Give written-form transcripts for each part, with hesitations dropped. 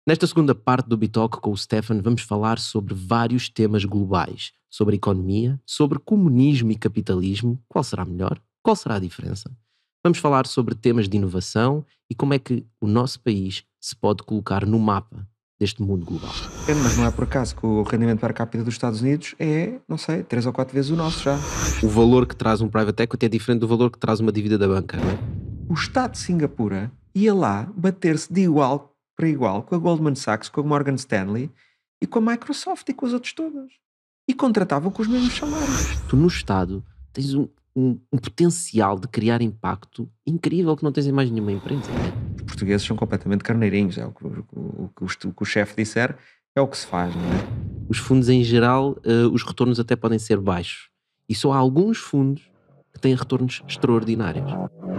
Nesta segunda parte do Bitalk com o Stefan vamos falar sobre vários temas globais, sobre a economia, sobre comunismo e capitalismo, qual será melhor, qual será a diferença. Vamos falar sobre temas de inovação e como é que o nosso país se pode colocar no mapa deste mundo global. Mas não é por acaso que o rendimento per capita dos Estados Unidos é, não sei, 3 ou 4 vezes o nosso já. O valor que traz um private equity é diferente do valor que traz uma dívida da banca, não é? O Estado de Singapura ia lá bater-se de igual para igual com a Goldman Sachs, com a Morgan Stanley e com a Microsoft e com as outras todas. E contratavam com os mesmos salários. Tu no Estado tens um potencial de criar impacto incrível que não tens em mais nenhuma empresa. Os portugueses são completamente carneirinhos. É o que o chefe disser é o que se faz, não é? Os fundos em geral, os retornos até podem ser baixos. E só há alguns fundos que têm retornos extraordinários.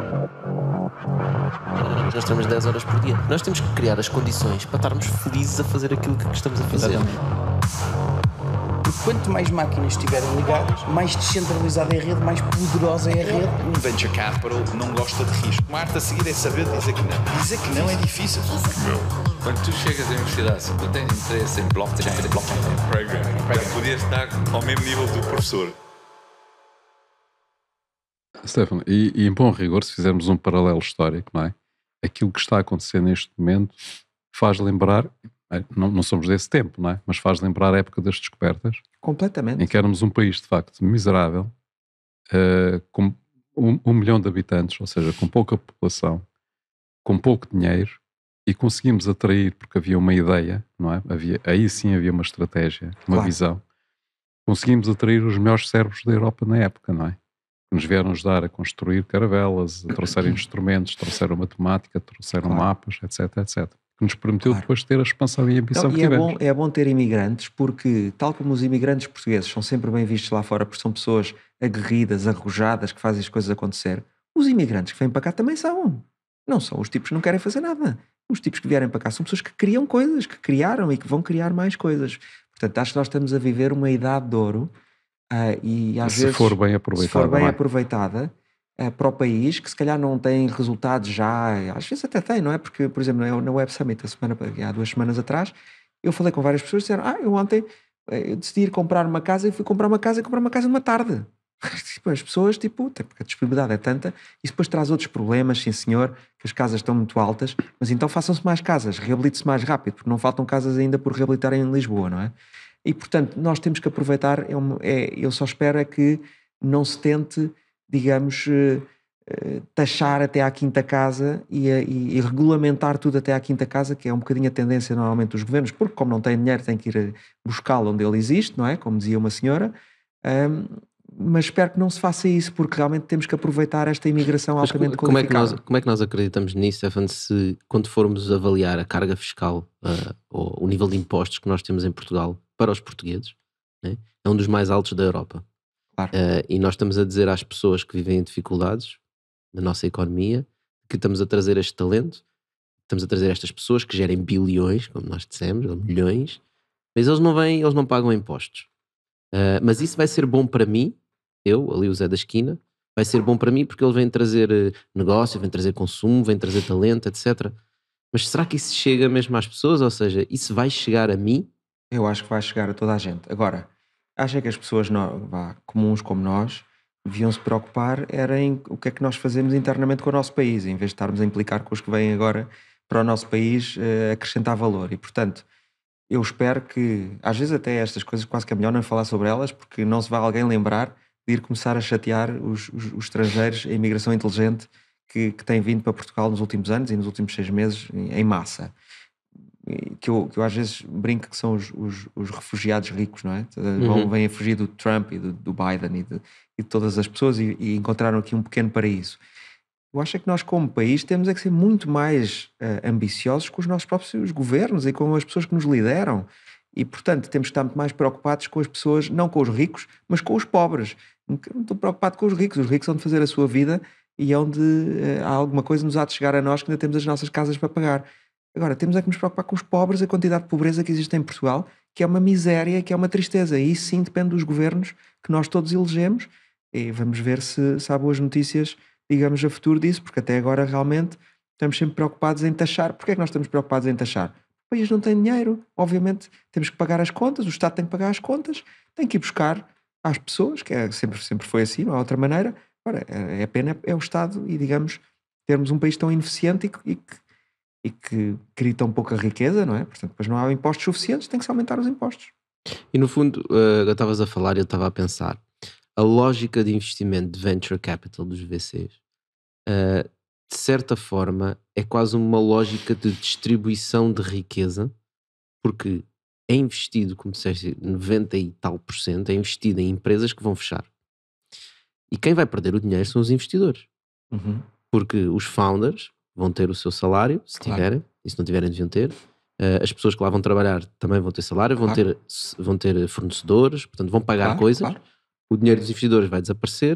Nós temos 10 horas por dia. Nós temos que criar as condições para estarmos felizes a fazer aquilo que estamos a fazer. Porque quanto mais máquinas estiverem ligadas, mais descentralizada é a rede, mais poderosa é a rede. Um venture capital não gosta de risco. Uma arte a seguir é saber dizer que não. Dizer que não é difícil. Quando tu chegas à universidade, se tu tens interesse em blockchain, programming, podias estar ao mesmo nível do professor. Stefano, e em bom rigor, se fizermos um paralelo histórico, não é? Aquilo que está a acontecer neste momento faz lembrar, não somos desse tempo, não é? Mas faz lembrar a época das descobertas. Completamente. Em que éramos um país, de facto, miserável, com 1 milhão de habitantes, ou seja, com pouca população, com pouco dinheiro, e conseguimos atrair, porque havia uma ideia, não é? Aí sim havia uma estratégia, uma visão. Conseguimos atrair os melhores cérebros da Europa na época, não é? Que nos vieram ajudar a construir caravelas, a trouxeram instrumentos, trouxeram matemática, trouxeram mapas, etc, etc. Que nos permitiu depois ter a expansão e a ambição que tivemos. É bom ter imigrantes porque, tal como os imigrantes portugueses são sempre bem vistos lá fora porque são pessoas aguerridas, arrojadas, que fazem as coisas acontecer, os imigrantes que vêm para cá também são. Não são os tipos que não querem fazer nada. Os tipos que vierem para cá são pessoas que criam coisas, que criaram e que vão criar mais coisas. Portanto, acho que nós estamos a viver uma idade de ouro. E às vezes, se for bem aproveitada para o país, que se calhar não tem resultados já, às vezes até tem, não é? Porque, por exemplo, na Web Summit, há 2 semanas atrás, eu falei com várias pessoas que disseram, eu ontem eu decidi ir comprar uma casa e fui comprar uma casa numa tarde. As pessoas, porque a disponibilidade é tanta, isso depois traz outros problemas, sim senhor, que as casas estão muito altas, mas então façam-se mais casas, reabilite-se mais rápido, porque não faltam casas ainda por reabilitar em Lisboa, não é? E, portanto, nós temos que aproveitar, eu só espero é que não se tente, digamos, taxar até à quinta casa e regulamentar tudo até à quinta casa, que é um bocadinho a tendência normalmente dos governos, porque como não tem dinheiro tem que ir buscá-lo onde ele existe, não é? Como dizia uma senhora, mas espero que não se faça isso, porque realmente temos que aproveitar esta imigração altamente qualificada. Como é que nós acreditamos nisso, Stefan, se quando formos avaliar a carga fiscal ou o nível de impostos que nós temos em Portugal para os portugueses, né? É um dos mais altos da Europa. Claro. E nós estamos a dizer às pessoas que vivem em dificuldades na nossa economia que estamos a trazer este talento, estamos a trazer estas pessoas que gerem bilhões, como nós dissemos, ou milhões, mas eles não vêm, eles não pagam impostos. Mas isso vai ser bom para mim, eu, ali o Zé da esquina, vai ser bom para mim porque ele vem trazer negócio, vem trazer consumo, vem trazer talento, etc. Mas será que isso chega mesmo às pessoas? Ou seja, isso vai chegar a mim? Eu acho que vai chegar a toda a gente. Agora, acho que as pessoas comuns como nós deviam se preocupar era em o que é que nós fazemos internamente com o nosso país, em vez de estarmos a implicar com os que vêm agora para o nosso país acrescentar valor. E, portanto, eu espero que, às vezes até estas coisas quase que é melhor não falar sobre elas, porque não se vai alguém lembrar de ir começar a chatear os estrangeiros, a imigração inteligente que tem vindo para Portugal nos últimos anos e nos últimos 6 meses em massa. Que eu às vezes brinco que são os refugiados ricos, não é? Vêm a fugir do Trump e do Biden e de todas as pessoas e encontraram aqui um pequeno paraíso. Eu acho que nós como país temos é que ser muito mais ambiciosos com os nossos próprios governos e com as pessoas que nos lideram e portanto temos que estar muito mais preocupados com as pessoas, não com os ricos, mas com os pobres. Não estou preocupado com os ricos são de fazer a sua vida e onde há alguma coisa nos há de chegar a nós que ainda temos as nossas casas para pagar. Agora, temos é que nos preocupar com os pobres, a quantidade de pobreza que existe em Portugal, que é uma miséria, que é uma tristeza. E isso sim depende dos governos que nós todos elegemos. E vamos ver se há boas notícias, digamos, a futuro disso, porque até agora realmente estamos sempre preocupados em taxar. Porquê é que nós estamos preocupados em taxar? país não tem dinheiro. Obviamente temos que pagar as contas, o Estado tem que pagar as contas, tem que ir buscar às pessoas, que sempre foi assim, não há outra maneira. Ora, a pena é o Estado e, digamos, termos um país tão ineficiente e que cria tão pouca riqueza, não é? Portanto, depois não há impostos suficientes, tem que se aumentar os impostos. E no fundo, estavas a falar e eu estava a pensar, a lógica de investimento de venture capital dos VCs, de certa forma, é quase uma lógica de distribuição de riqueza, porque é investido, como disseste, 90 e tal %, é investido em empresas que vão fechar. E quem vai perder o dinheiro são os investidores. Porque os founders vão ter o seu salário, se tiverem, e se não tiverem deviam ter. As pessoas que lá vão trabalhar também vão ter salário, vão ter fornecedores, portanto vão pagar coisas. O dinheiro dos investidores vai desaparecer,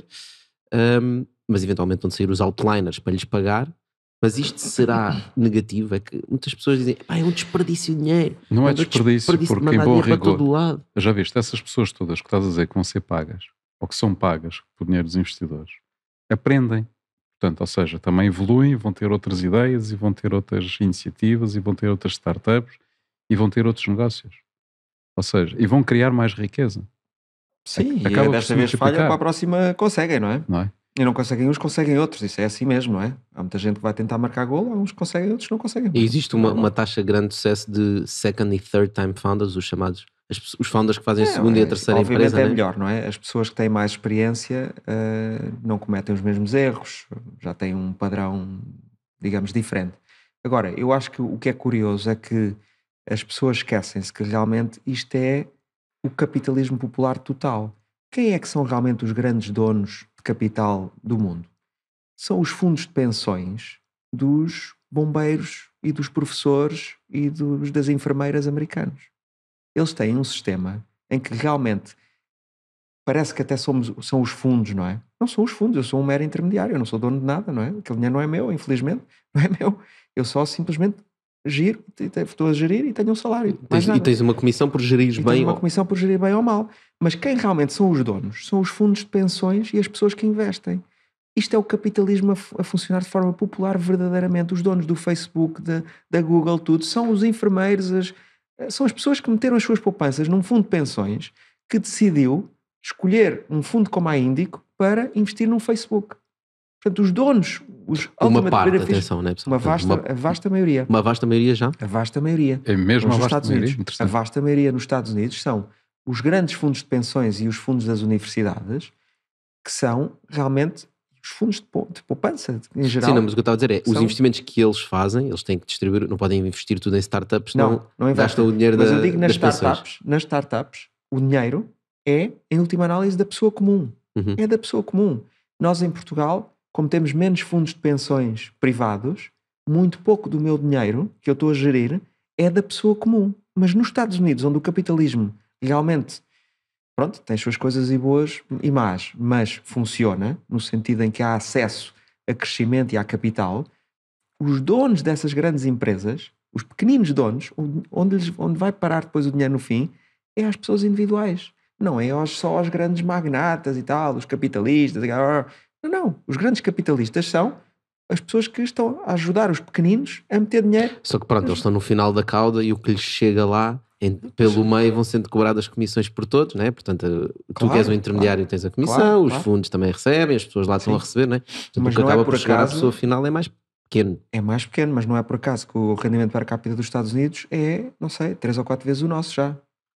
mas eventualmente vão sair os outliners para lhes pagar. Mas isto será negativo? É que muitas pessoas dizem, é um desperdício de dinheiro. Não é desperdício, porque em bom rigor, para todo lado. Já viste, essas pessoas todas que estás a dizer que vão ser pagas, ou que são pagas por dinheiro dos investidores, aprendem. Portanto, ou seja, também evoluem, vão ter outras ideias e vão ter outras iniciativas e vão ter outras startups e vão ter outros negócios. Ou seja, e vão criar mais riqueza. Sim, acaba e desta vez falha, para a próxima conseguem, não é? Não é? E não conseguem uns, conseguem outros. Isso é assim mesmo, não é? Há muita gente que vai tentar marcar golo, há uns que conseguem, outros não conseguem. E existe uma taxa grande de sucesso de second e third time founders, os chamados, os founders que fazem a segunda e a terceira obviamente empresa. É melhor, não é? As pessoas que têm mais experiência não cometem os mesmos erros, já têm um padrão, digamos, diferente. Agora, eu acho que o que é curioso é que as pessoas esquecem-se que realmente isto é o capitalismo popular total. Quem é que são realmente os grandes donos de capital do mundo? São os fundos de pensões dos bombeiros e dos professores e das enfermeiras americanos. Eles têm um sistema em que realmente parece que até são os fundos, não é? Não são os fundos, eu sou um mero intermediário, eu não sou dono de nada, não é? Aquele dinheiro não é meu, infelizmente, não é meu. Eu só simplesmente giro, estou a gerir e tenho um salário. E tens uma comissão por gerir bem. Uma comissão por gerir bem ou mal. Mas quem realmente são os donos são os fundos de pensões e as pessoas que investem. Isto é o capitalismo a funcionar de forma popular verdadeiramente. Os donos do Facebook, da Google, tudo, são os enfermeiros, são as pessoas que meteram as suas poupanças num fundo de pensões que decidiu escolher um fundo como a Índico para investir num Facebook. Portanto, os donos, uma parte, atenção, né, pessoal? A vasta maioria. Uma vasta maioria já? A vasta maioria. É mesmo a vasta maioria? A vasta maioria nos Estados Unidos são os grandes fundos de pensões e os fundos das universidades, que são realmente os fundos de poupança, em geral. Sim, não, mas o que eu estava a dizer é, os investimentos que eles fazem, eles têm que distribuir, não podem investir tudo em startups, não gastam o dinheiro mas eu digo nas startups. Nas startups, o dinheiro é, em última análise, da pessoa comum. É da pessoa comum. Nós, em Portugal, como temos menos fundos de pensões privados, muito pouco do meu dinheiro que eu estou a gerir é da pessoa comum. Mas nos Estados Unidos, onde o capitalismo realmente, pronto, tem as suas coisas e boas e más, mas funciona, no sentido em que há acesso a crescimento e a capital, os donos dessas grandes empresas, os pequeninos donos, onde vai parar depois o dinheiro no fim, é às pessoas individuais. Não é só aos grandes magnatas e tal, os capitalistas. Não. Os grandes capitalistas são as pessoas que estão a ajudar os pequeninos a meter dinheiro. Só que pronto, eles estão no final da cauda e o que lhes chega lá, pelo meio vão sendo cobradas comissões por todos, né? Portanto, tu que és o intermediário tens a comissão, os fundos também recebem, as pessoas lá estão a receber, né? Portanto, mas o que não acaba é por chegar à acaso, pessoa final é mais pequeno. É mais pequeno, mas não é por acaso que o rendimento per capita dos Estados Unidos é, não sei, 3 ou 4 vezes o nosso já.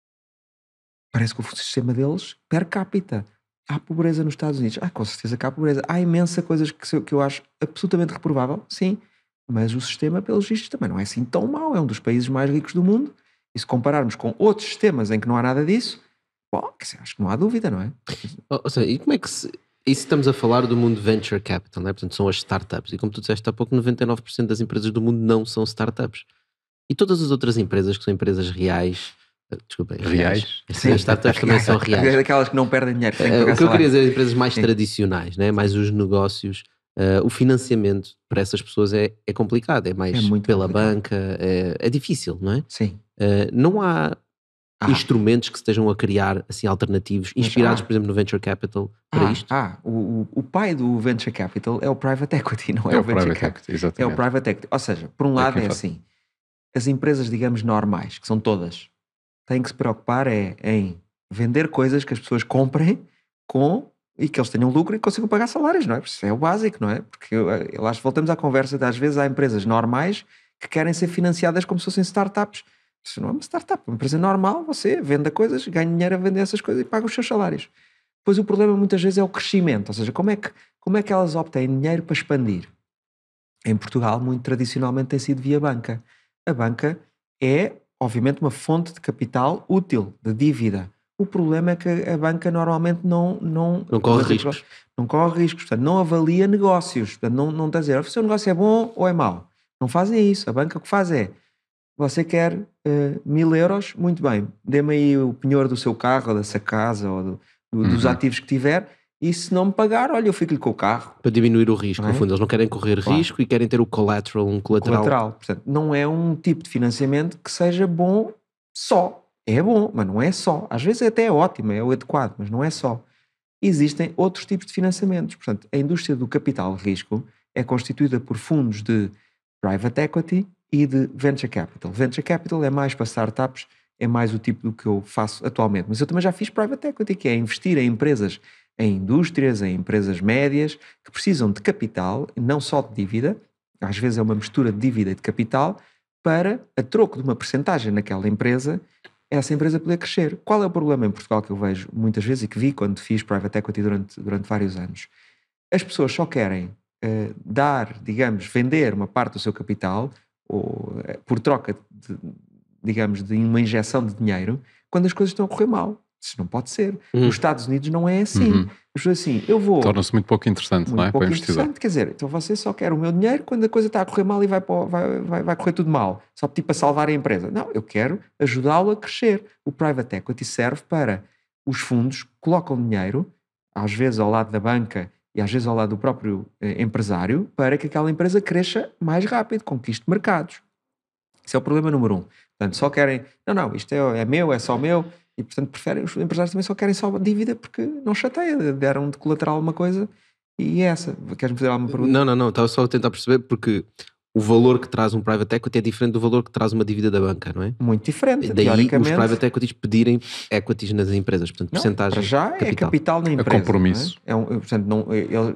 Parece que o sistema deles, per capita, há pobreza nos Estados Unidos. Com certeza que há pobreza. Há imensa coisas que eu acho absolutamente reprovável, sim, mas o sistema, pelos vistos, também não é assim tão mau. É um dos países mais ricos do mundo. E se compararmos com outros sistemas em que não há nada disso, acho que não há dúvida, não é? Ou seja, e como é que se... E se estamos a falar do mundo venture capital, né? Portanto, são as startups. E como tu disseste há pouco, 99% das empresas do mundo não são startups. E todas as outras empresas que são empresas reais... Desculpem, reais. Sim, as startups também são reais. Daquelas que não perdem dinheiro. O que eu queria dizer, as empresas mais tradicionais, né? Mais os negócios, o financiamento para essas pessoas é complicado, é mais pela banca, é difícil, não é? Sim. Não há instrumentos que se estejam a criar assim, alternativos, inspirados, por exemplo, no Venture Capital para isto? O pai do Venture Capital é o Private Equity, não é o Venture Capital. Exatamente. É o Private Equity. Ou seja, por um lado é assim, as empresas, digamos, normais, que são todas, têm que se preocupar em vender coisas que as pessoas comprem e que eles tenham lucro e consigam pagar salários, não é? Isso é o básico, não é? Porque lá voltamos à conversa de, às vezes há empresas normais que querem ser financiadas como se fossem startups. Isso não é uma startup, é uma empresa normal, você vende coisas, ganha dinheiro a vender essas coisas e paga os seus salários. Pois o problema muitas vezes é o crescimento, ou seja, como é que elas obtêm dinheiro para expandir? Em Portugal, muito tradicionalmente tem sido via banca. A banca é, obviamente, uma fonte de capital útil, de dívida. O problema é que a banca normalmente não corre riscos. Não corre riscos, portanto, não avalia negócios. Portanto, não está a dizer, o seu negócio é bom ou é mau. Não fazem isso. A banca o que faz é, você quer 1.000 euros, muito bem, dê-me aí o penhor do seu carro, ou da sua casa, ou dos ativos que tiver, e se não me pagar, olha, eu fico-lhe com o carro. Para diminuir o risco, Não é? no fundo. Eles não querem correr risco e querem ter o collateral, um colateral. Portanto, não é um tipo de financiamento que seja bom só. É bom, mas não é só. Às vezes até é ótimo, é o adequado, mas não é só. Existem outros tipos de financiamentos. Portanto, a indústria do capital de risco é constituída por fundos de private equity e de venture capital. Venture capital é mais para startups, é mais o tipo do que eu faço atualmente. Mas eu também já fiz private equity, que é investir em empresas, em indústrias, em empresas médias, que precisam de capital, não só de dívida, às vezes é uma mistura de dívida e de capital, para, a troco de uma percentagem naquela empresa, essa empresa poder crescer. Qual é o problema em Portugal que eu vejo muitas vezes e que vi quando fiz private equity durante vários anos? As pessoas só querem vender uma parte do seu capital por troca de uma injeção de dinheiro quando as coisas estão a correr mal. Isso não pode ser. Nos Estados Unidos não é assim. As pessoas assim, eu vou... Torna-se muito pouco interessante, não é? Pouco interessante, quer dizer, então você só quer o meu dinheiro quando a coisa está a correr mal e vai correr tudo mal. Só para salvar a empresa. Não, eu quero ajudá-lo a crescer. O private equity serve para os fundos colocam dinheiro, às vezes ao lado da banca e às vezes ao lado do próprio empresário, para que aquela empresa cresça mais rápido, conquiste mercados. Esse é o problema número 1. Portanto, só querem, não, isto é meu, é só meu, e portanto preferem, os empresários também só querem só dívida porque não chateia, deram de colateral uma coisa e é essa. Queres-me fazer alguma pergunta? Não, estava só a tentar perceber porque o valor que traz um private equity é diferente do valor que traz uma dívida da banca, não é? Muito diferente, daí teoricamente. Os private equties pedirem equities nas empresas, portanto, percentagem. Para já capital. É capital na empresa. É compromisso. Portanto,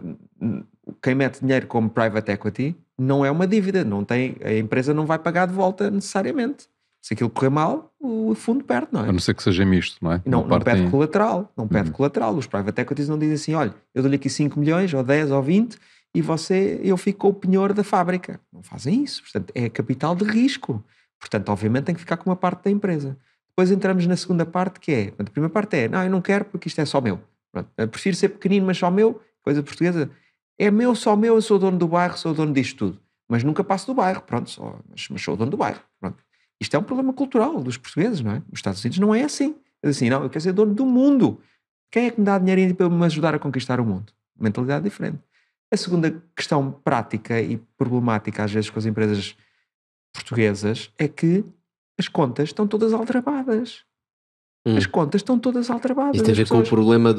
quem mete dinheiro como private equity não é uma dívida, a empresa não vai pagar de volta necessariamente. Se aquilo correr mal, o fundo perde, não é? A não ser que seja misto, não é? Não pede colateral, pede colateral. Os private equities não dizem assim, olha, eu dou-lhe aqui 5 milhões, ou 10, ou 20, e eu fico com o penhor da fábrica. Não fazem isso. Portanto, é capital de risco. Portanto, obviamente tem que ficar com uma parte da empresa. Depois entramos na segunda parte, que é, a primeira parte é, não, eu não quero porque isto é só meu. Pronto, eu prefiro ser pequenino, mas só meu. Coisa portuguesa, é meu, só meu, eu sou dono do bairro, sou dono disto tudo. Mas nunca passo do bairro, pronto, mas sou dono do bairro. Pronto. Isto é um problema cultural dos portugueses, não é? Nos Estados Unidos não é assim. É assim, não, eu quero ser dono do mundo. Quem é que me dá dinheiro para me ajudar a conquistar o mundo? Mentalidade diferente. A segunda questão prática e problemática, às vezes, com as empresas portuguesas, é que as contas estão todas aldrabadas. As contas estão todas aldrabadas. Isso tem a ver com o problema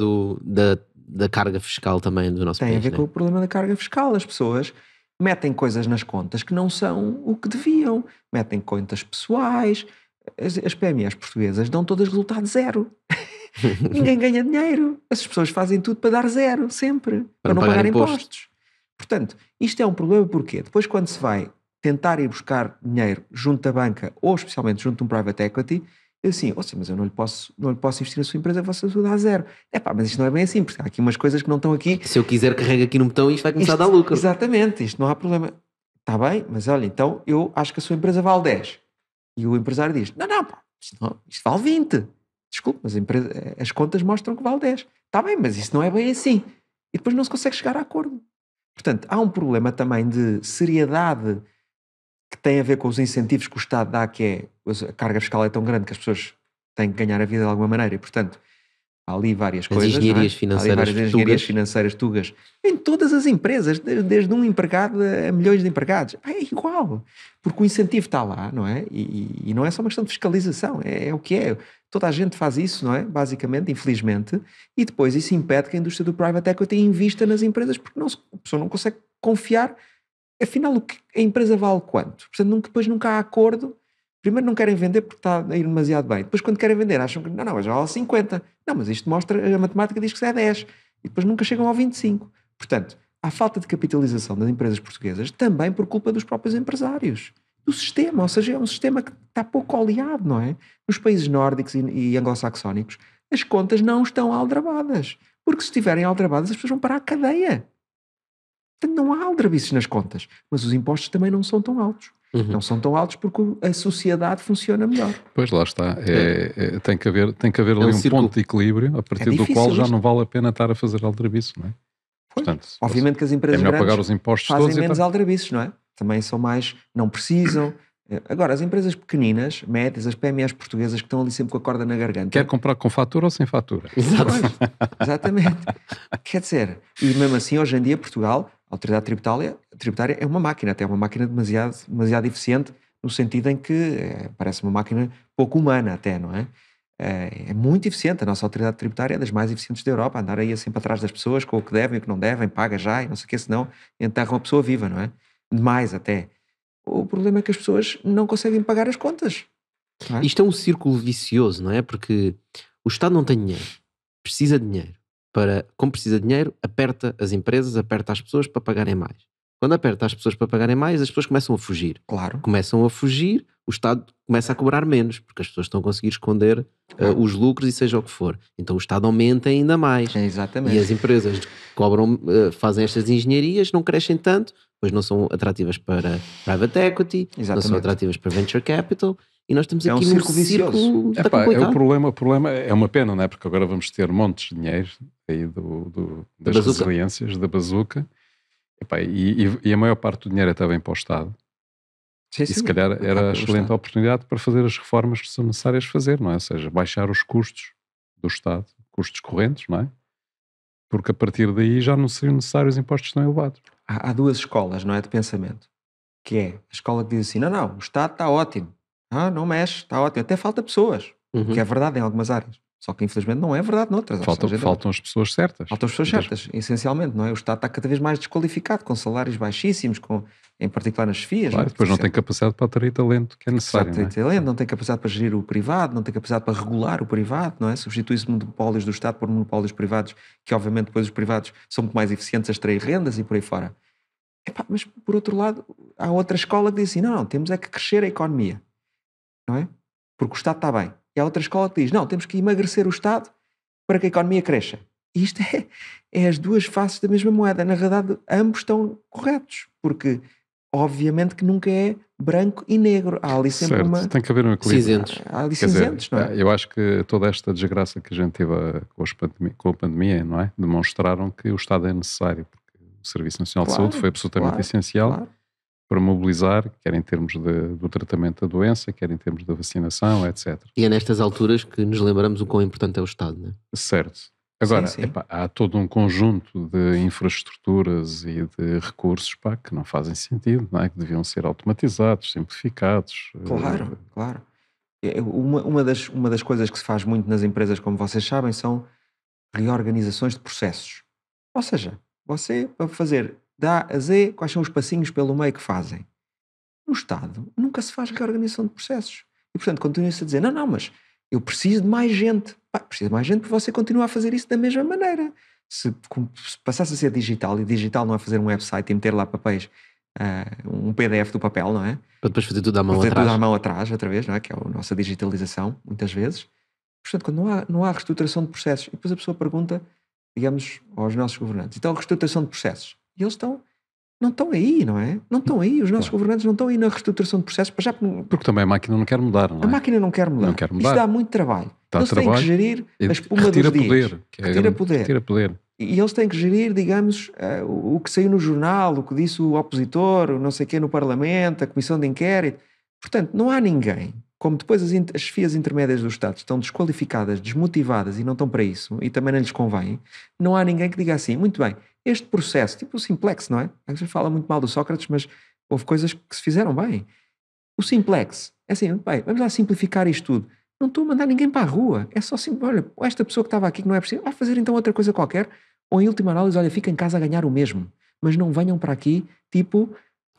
da carga fiscal também do nosso país. Tem a ver com o problema da carga fiscal. As pessoas metem coisas nas contas que não são o que deviam. Metem contas pessoais. As PMEs portuguesas dão todas resultado zero. Ninguém ganha dinheiro. As pessoas fazem tudo para dar zero, sempre. Para não pagar impostos. Portanto, isto é um problema porque depois quando se vai tentar ir buscar dinheiro junto da banca ou especialmente junto de um private equity, eu assim, mas eu não lhe posso investir na sua empresa, você dá zero. Mas isto não é bem assim, porque há aqui umas coisas que não estão aqui. Se eu quiser carrega aqui no botão e isto vai começar a dar lucro. Exatamente, isto não há problema. Está bem, mas olha, então eu acho que a sua empresa vale 10. E o empresário diz, isto vale 20. Desculpe, mas as contas mostram que vale 10. Está bem, mas isso não é bem assim. E depois não se consegue chegar a acordo. Portanto, há um problema também de seriedade que tem a ver com os incentivos que o Estado dá, que é a carga fiscal é tão grande que as pessoas têm que ganhar a vida de alguma maneira e, portanto, há ali várias coisas. Engenharias financeiras, há ali várias engenharias financeiras tugas. Em todas as empresas, desde um empregado a milhões de empregados. É igual. Porque o incentivo está lá, não é? E não é só uma questão de fiscalização, é o que é. Toda a gente faz isso, não é? Basicamente, infelizmente. E depois isso impede que a indústria do private equity invista nas empresas porque a pessoa não consegue confiar. Afinal, a empresa vale quanto? Portanto, depois nunca há acordo. Primeiro não querem vender porque está a ir demasiado bem. Depois quando querem vender acham que não, já vale 50. Não, mas isto mostra, a matemática diz que é 10. E depois nunca chegam ao 25. Portanto, há falta de capitalização das empresas portuguesas também por culpa dos próprios empresários. Do sistema, ou seja, é um sistema que está pouco oleado, não é? Nos países nórdicos e anglo-saxónicos, as contas não estão aldrabadas. Porque se estiverem aldrabadas, as pessoas vão parar a cadeia. Portanto, não há aldrabices nas contas. Mas os impostos também não são tão altos. Não são tão altos porque a sociedade funciona melhor. Pois, lá está. Tem que haver ali um ponto de equilíbrio a partir do qual já não vale a pena estar a fazer aldrabiço, não é? Portanto, obviamente que as empresas é melhor grandes pagar os impostos fazem todos menos aldrabiços, não é? Também são mais, não precisam. Agora, as empresas pequeninas, médias, as PMEs portuguesas que estão ali sempre com a corda na garganta. Quer comprar com fatura ou sem fatura? Exatamente. Quer dizer, e mesmo assim, hoje em dia, Portugal, a autoridade tributária é uma máquina, até uma máquina demasiado eficiente, no sentido em que parece uma máquina pouco humana até, não é? É muito eficiente, a nossa autoridade tributária é das mais eficientes da Europa, andar aí sempre atrás das pessoas com o que devem e o que não devem, paga já e não sei o que, senão enterram a pessoa viva, não é? Demais até. O problema é que as pessoas não conseguem pagar as contas. Não é? Isto é um círculo vicioso, não é? Porque o Estado não tem dinheiro, precisa de dinheiro. Como precisa de dinheiro, aperta as empresas, aperta as pessoas para pagarem mais. Quando aperta as pessoas para pagarem mais, as pessoas começam a fugir. Claro. Começam a fugir, o Estado começa a cobrar menos, porque as pessoas estão a conseguir esconder os lucros e seja o que for. Então o Estado aumenta ainda mais. Exatamente. E as empresas cobram, fazem estas engenharias, não crescem tanto, pois não são atrativas para private equity, não são atrativas para venture capital, e nós estamos aqui num círculo o problema é uma pena, não é? Porque agora vamos ter montes de dinheiro aí das resiliências, da bazuca, e a maior parte do dinheiro até vem para o Estado. Sim, e se calhar era a excelente oportunidade para fazer as reformas que são necessárias fazer, não é? Ou seja, baixar os custos do Estado, custos correntes, não é? Porque a partir daí já não seriam necessários impostos tão elevados. Há duas escolas, não é, de pensamento, que é a escola que diz assim, não, o Estado está ótimo, não mexe, está ótimo, até falta pessoas, que é verdade em algumas áreas, só que infelizmente não é verdade noutras. Faltam as pessoas certas. Faltam as pessoas certas, essencialmente, não é? O Estado está cada vez mais desqualificado, com salários baixíssimos, em particular nas chefias. Claro, depois não tem capacidade para atrair talento que é necessário. Não tem capacidade para gerir o privado, não tem capacidade para regular o privado, não é? Substitui-se monopólios do Estado por monopólios privados, que obviamente depois os privados são muito mais eficientes a extrair rendas e por aí fora. Mas por outro lado, há outra escola que diz assim, não, temos é que crescer a economia, não é? Porque o Estado está bem. E há outra escola que diz, não, temos que emagrecer o Estado para que a economia cresça. E isto é as duas faces da mesma moeda. Na verdade, ambos estão corretos, porque obviamente que nunca é branco e negro. Há ali sempre tem que haver um equilíbrio. Cinzentos. Há ali cinzentos, não é? Eu acho que toda esta desgraça que a gente teve com a pandemia, não é? Demonstraram que o Estado é necessário, porque o Serviço Nacional de Saúde foi absolutamente essencial para mobilizar, quer em termos do tratamento da doença, quer em termos da vacinação, etc. E é nestas alturas que nos lembramos o quão importante é o Estado, não é? Certo. Agora, há todo um conjunto de infraestruturas e de recursos que não fazem sentido, não é? Que deviam ser automatizados, simplificados. Claro. Uma das coisas que se faz muito nas empresas, como vocês sabem, são reorganizações de processos. Ou seja, você, para fazer da A a Z, quais são os passinhos pelo meio que fazem? No Estado, nunca se faz reorganização de processos. E, portanto, continua-se a dizer, não, mas eu preciso de mais gente. Preciso de mais gente porque você continua a fazer isso da mesma maneira. Se passasse a ser digital, e digital não é fazer um website e meter lá papéis, um PDF do papel, não é? Para depois fazer tudo à mão atrás. Fazer tudo à mão atrás, outra vez, não é? Que é a nossa digitalização, muitas vezes. Portanto, quando não há reestruturação de processos, e depois a pessoa pergunta, digamos, aos nossos governantes, então a reestruturação de processos. E eles não estão aí, não é? Não estão aí, os nossos governantes não estão aí na reestrutturação de processos. Porque também a máquina não quer mudar, não é? A máquina não quer mudar. Isto dá muito trabalho. Eles têm que gerir a espuma dos dias. Retira poder. E eles têm que gerir, digamos, o que saiu no jornal, o que disse o opositor, o não sei quê no Parlamento, a comissão de inquérito. Portanto, não há ninguém, como depois as chefias intermédias do Estado estão desqualificadas, desmotivadas e não estão para isso, e também não lhes convém, não há ninguém que diga assim, muito bem, este processo, tipo o Simplex, não é? A gente fala muito mal do Sócrates, mas houve coisas que se fizeram bem. O Simplex, é assim, bem, vamos lá simplificar isto tudo. Não estou a mandar ninguém para a rua, é só assim, olha, esta pessoa que estava aqui que não é preciso, vai fazer então outra coisa qualquer, ou em última análise, olha, fica em casa a ganhar o mesmo, mas não venham para aqui, tipo,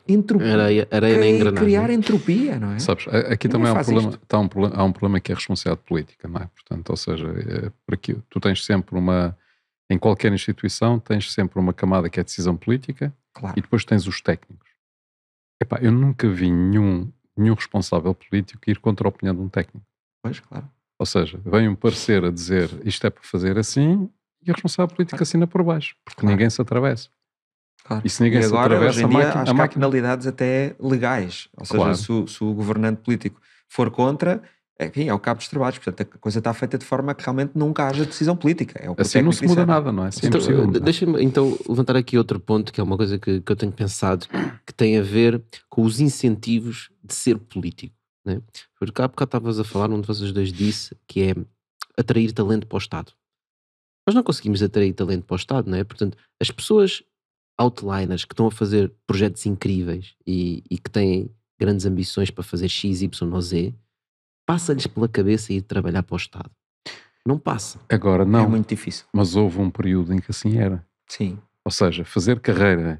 Areia na engrenagem. criar entropia, não é? Sabes, aqui Ninguém também faz isto. há um problema que é a responsabilidade política, não é? Portanto, ou seja, por aqui, tu tens sempre em qualquer instituição, tens sempre uma camada que é decisão política Claro. e depois tens os técnicos. Epá, eu nunca vi nenhum responsável político ir contra a opinião de um técnico. Pois, claro. Ou seja, vem um parecer a dizer isto é para fazer assim e o responsável político assina por baixo, porque Claro. ninguém se atravessa. Claro. E se ninguém se agora, atravessa, hoje em dia, a acho que há máquina... penalidades até legais. Ou seja, Claro. se o governante político for contra, enfim, é o cabo dos trabalhos. Portanto, a coisa está feita de forma a que realmente nunca haja decisão política. É o que o Assim não técnico se muda disser. nada, não é? Assim é Então, impossível mudar. deixa-me então levantar aqui outro ponto, que é uma coisa que eu tenho pensado, que tem a ver com os incentivos de ser político, né? Porque há bocado estavas a falar, um de vocês dois disse, que é atrair talento para o Estado. Nós não conseguimos atrair talento para o Estado, não é? Portanto, as pessoas outliners que estão a fazer projetos incríveis e que têm grandes ambições para fazer X, Y ou Z, passa-lhes pela cabeça ir trabalhar para o Estado. Não passa. Agora, não. É muito difícil. Mas houve um período em que assim era. Sim. Ou seja, fazer carreira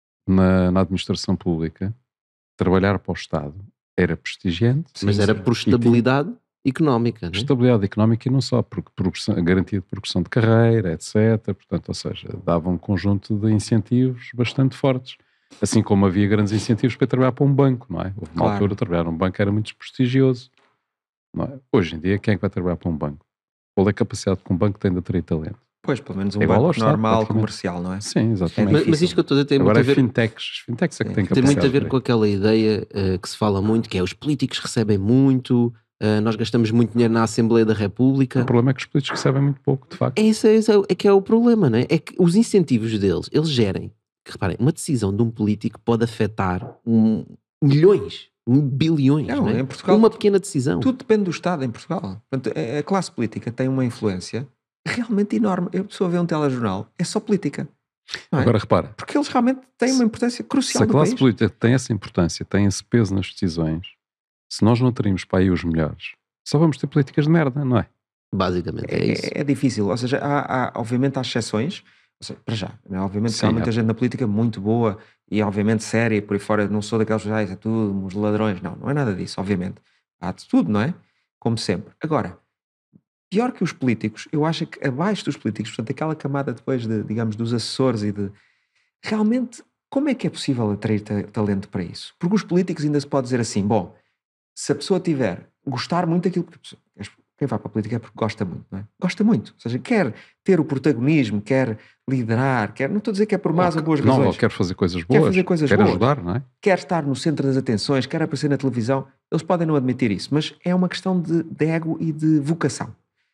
na administração pública, trabalhar para o Estado, era prestigiante. Mas era por estabilidade económica, não é? Estabilidade económica e não só, porque garantia de progressão de carreira, etc. Portanto, ou seja, dava um conjunto de incentivos bastante fortes. Assim como havia grandes incentivos para trabalhar para um banco, não é? Houve uma Claro. altura, trabalhar num banco era muito prestigioso. Não é? Hoje em dia, quem é que vai trabalhar para um banco? Qual é a capacidade que um banco tem de atrair talento? Pois, pelo menos um É igual ao banco Estado, normal, praticamente. comercial, não é? Sim, exatamente. Mas isto que eu estou a dizer tem muito Agora a ver, fintechs é que Sim. têm tem capacidade. muito a ver com aquela ideia que se fala muito, que é os políticos recebem muito, nós gastamos muito dinheiro na Assembleia da República. O problema é que os políticos recebem muito pouco, de facto. Isso é que é o problema, não é? É que os incentivos deles, eles gerem, que reparem, uma decisão de um político pode afetar milhões, bilhões, Não, não é? em Portugal, Uma pequena decisão. Tudo depende do Estado em Portugal. Portanto, a classe política tem uma influência realmente enorme. Eu, pessoa vê um telejornal, é só política. Não é? Agora repara, Porque eles realmente têm uma importância se crucial a do classe país. política tem essa importância, tem esse peso nas decisões, se nós não teríamos para aí os melhores, só vamos ter políticas de merda, não é? Basicamente é isso. É difícil. Ou seja, obviamente há exceções. Ou seja, para já, não é? Obviamente que Sim, há muita é. gente na política muito boa e obviamente séria, por aí fora. Não sou daqueles que é tudo, os ladrões. Não é nada disso, obviamente. Há de tudo, não é? Como sempre. Agora, pior que os políticos, eu acho que abaixo dos políticos, portanto, aquela camada depois digamos, dos assessores e de... Realmente, como é que é possível atrair talento para isso? Porque os políticos ainda se pode dizer assim, bom, se a pessoa gostar muito daquilo que... Quem vai para a política é porque gosta muito, não é? Gosta muito. Ou seja, quer ter o protagonismo, quer liderar, não estou a dizer que é por más ou boas razões. Não, ou quer fazer coisas Quer boas, fazer coisas quer boas. ajudar, não é? Quer estar no centro das atenções, quer aparecer na televisão. Eles podem não admitir isso, mas é uma questão de ego e de vocação.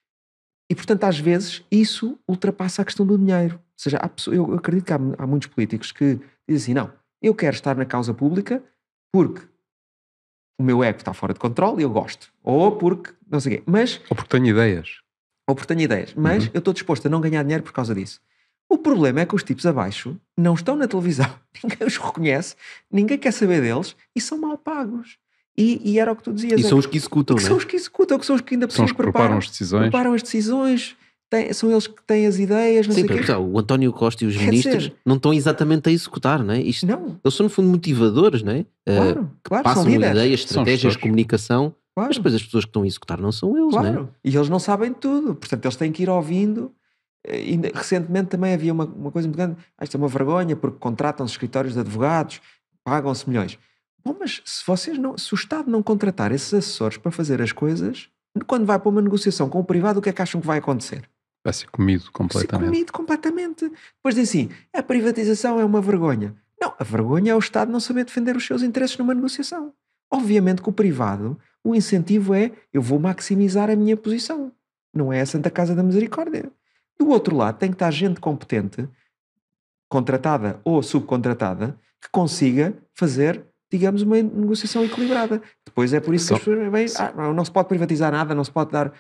E, portanto, às vezes, isso ultrapassa a questão do dinheiro. Ou seja, eu acredito que há muitos políticos que dizem assim, não, eu quero estar na causa pública porque o meu ego está fora de controle e eu gosto. Ou porque, não sei o quê. Mas... Ou porque tenho ideias. Ou porque tenho ideias. Mas eu estou disposto a não ganhar dinheiro por causa disso. O problema é que os tipos abaixo não estão na televisão. Ninguém os reconhece. Ninguém quer saber deles. E são mal pagos. E era o que tu dizias. E são os que executam, que não é? são os que executam, que são os que ainda São os que preparam as decisões. Preparam as decisões. São eles que têm as ideias. Não Sim, sei porque, quê. pessoal, o António Costa e os Quer ministros dizer- não estão exatamente a executar, não é? Isto, Não, eles são, no fundo, motivadores, não é? claro, Passam são líderes. ideias, São estratégias, gestores. comunicação, mas Claro, depois as pessoas que estão a executar não são eles, não é? claro. E eles não sabem tudo. Portanto, eles têm que ir ouvindo. Ainda, recentemente também havia uma coisa muito grande. Isto é uma vergonha porque contratam-se escritórios de advogados, pagam-se milhões. Bom, mas se o Estado não contratar esses assessores para fazer as coisas, quando vai para uma negociação com o privado, o que é que acham que vai acontecer? Vai ser comido Ser completamente. comido completamente. Depois dizem assim, a privatização é uma vergonha. Não, a vergonha é o Estado não saber defender os seus interesses numa negociação. Obviamente que o privado, o incentivo é, eu vou maximizar a minha posição. Não é a Santa Casa da Misericórdia. Do outro lado tem que estar gente competente, contratada ou subcontratada, que consiga fazer, digamos, uma negociação equilibrada. Depois é por isso que as pessoas veem, não se pode privatizar nada, não se pode dar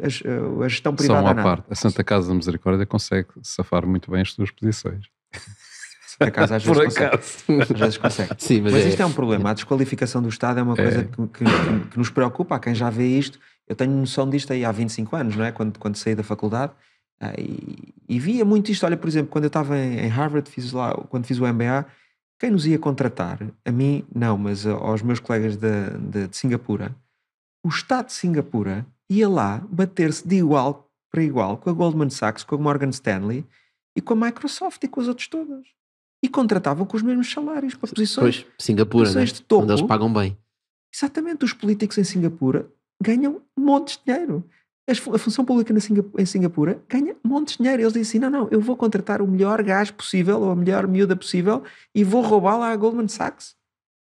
a gestão Só privada a uma nada. parte. A Santa Casa da Misericórdia consegue safar muito bem as suas posições. Por acaso, às vezes Por consegue. acaso. Às vezes consegue. Sim, Mas isto é um problema. A desqualificação do Estado é uma coisa que nos preocupa. Há quem já vê isto. Eu tenho noção disto aí há 25 anos, não é? Quando saí da faculdade. E via muito isto. Olha, por exemplo, quando eu estava em Harvard, quando fiz o MBA, quem nos ia contratar, a mim não, mas aos meus colegas de Singapura, o Estado de Singapura ia lá bater-se de igual para igual com a Goldman Sachs, com a Morgan Stanley e com a Microsoft e com as outras todas. E contratavam com os mesmos salários para posições. Pois, Singapura, né? posições de topo. Onde eles pagam bem. Exatamente, os políticos em Singapura ganham montes de dinheiro. A função pública em Singapura ganha montes de dinheiro. Eles dizem assim, não, eu vou contratar o melhor gajo possível ou a melhor miúda possível e vou roubá-la à Goldman Sachs.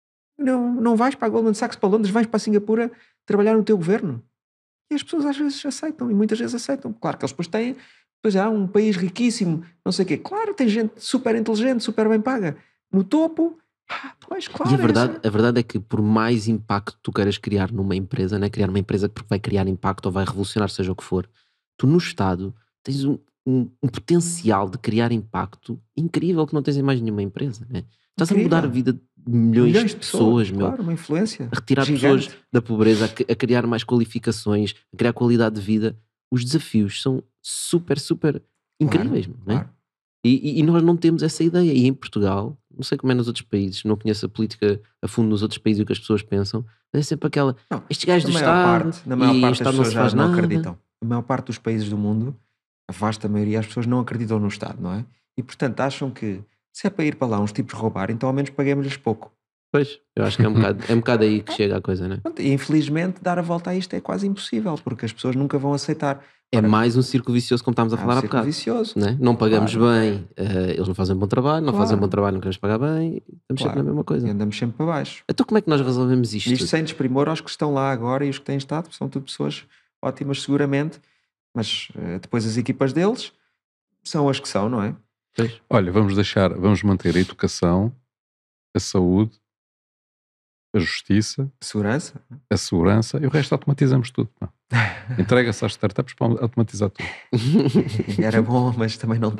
Não vais para a Goldman Sachs, para Londres, vais para Singapura trabalhar no teu governo. E as pessoas às vezes aceitam, e muitas vezes aceitam. Claro que eles depois têm, um país riquíssimo, não sei o quê. Claro, tem gente super inteligente, super bem paga. No topo, pois claro. E a verdade é que por mais impacto que tu queiras criar numa empresa, né? Criar uma empresa que vai criar impacto ou vai revolucionar, seja o que for, tu no Estado tens um potencial de criar impacto incrível que não tens em mais nenhuma empresa, né? Estás a mudar a vida de milhões de pessoas, meu. Claro, uma influência. A retirar gigante. pessoas da pobreza, a criar mais qualificações, a criar qualidade de vida. Os desafios são super, super incríveis, não é? Claro. E nós não temos essa ideia. E em Portugal, não sei como é nos outros países, não conheço a política a fundo nos outros países e o que as pessoas pensam, mas é sempre aquela, estes gajos do Estado, na maior parte Estado as não pessoas se faz já não nada. acreditam. Na maior parte dos países do mundo, a vasta maioria, as pessoas não acreditam no Estado, não é? E portanto acham que se é para ir para lá uns tipos roubar, então ao menos paguemos-lhes pouco. Pois, eu acho que é um bocado aí que chega a coisa, né? E infelizmente dar a volta a isto é quase impossível, porque as pessoas nunca vão aceitar. É mais um círculo vicioso, como estávamos a falar há bocado. Vicioso. Né? Não pagamos bem, eles não fazem bom trabalho, não fazem bom trabalho, não queremos pagar bem, estamos sempre na mesma coisa. E andamos sempre para baixo. Então como é que nós resolvemos isto? Isto sem desprimor aos que estão lá agora e os que têm estado, são tudo pessoas ótimas seguramente, mas depois as equipas deles são as que são, não é? Pois. Olha, vamos manter a educação, a saúde, a justiça, a segurança e o resto automatizamos tudo. Entrega-se às startups para automatizar tudo. Era bom, mas também não dá.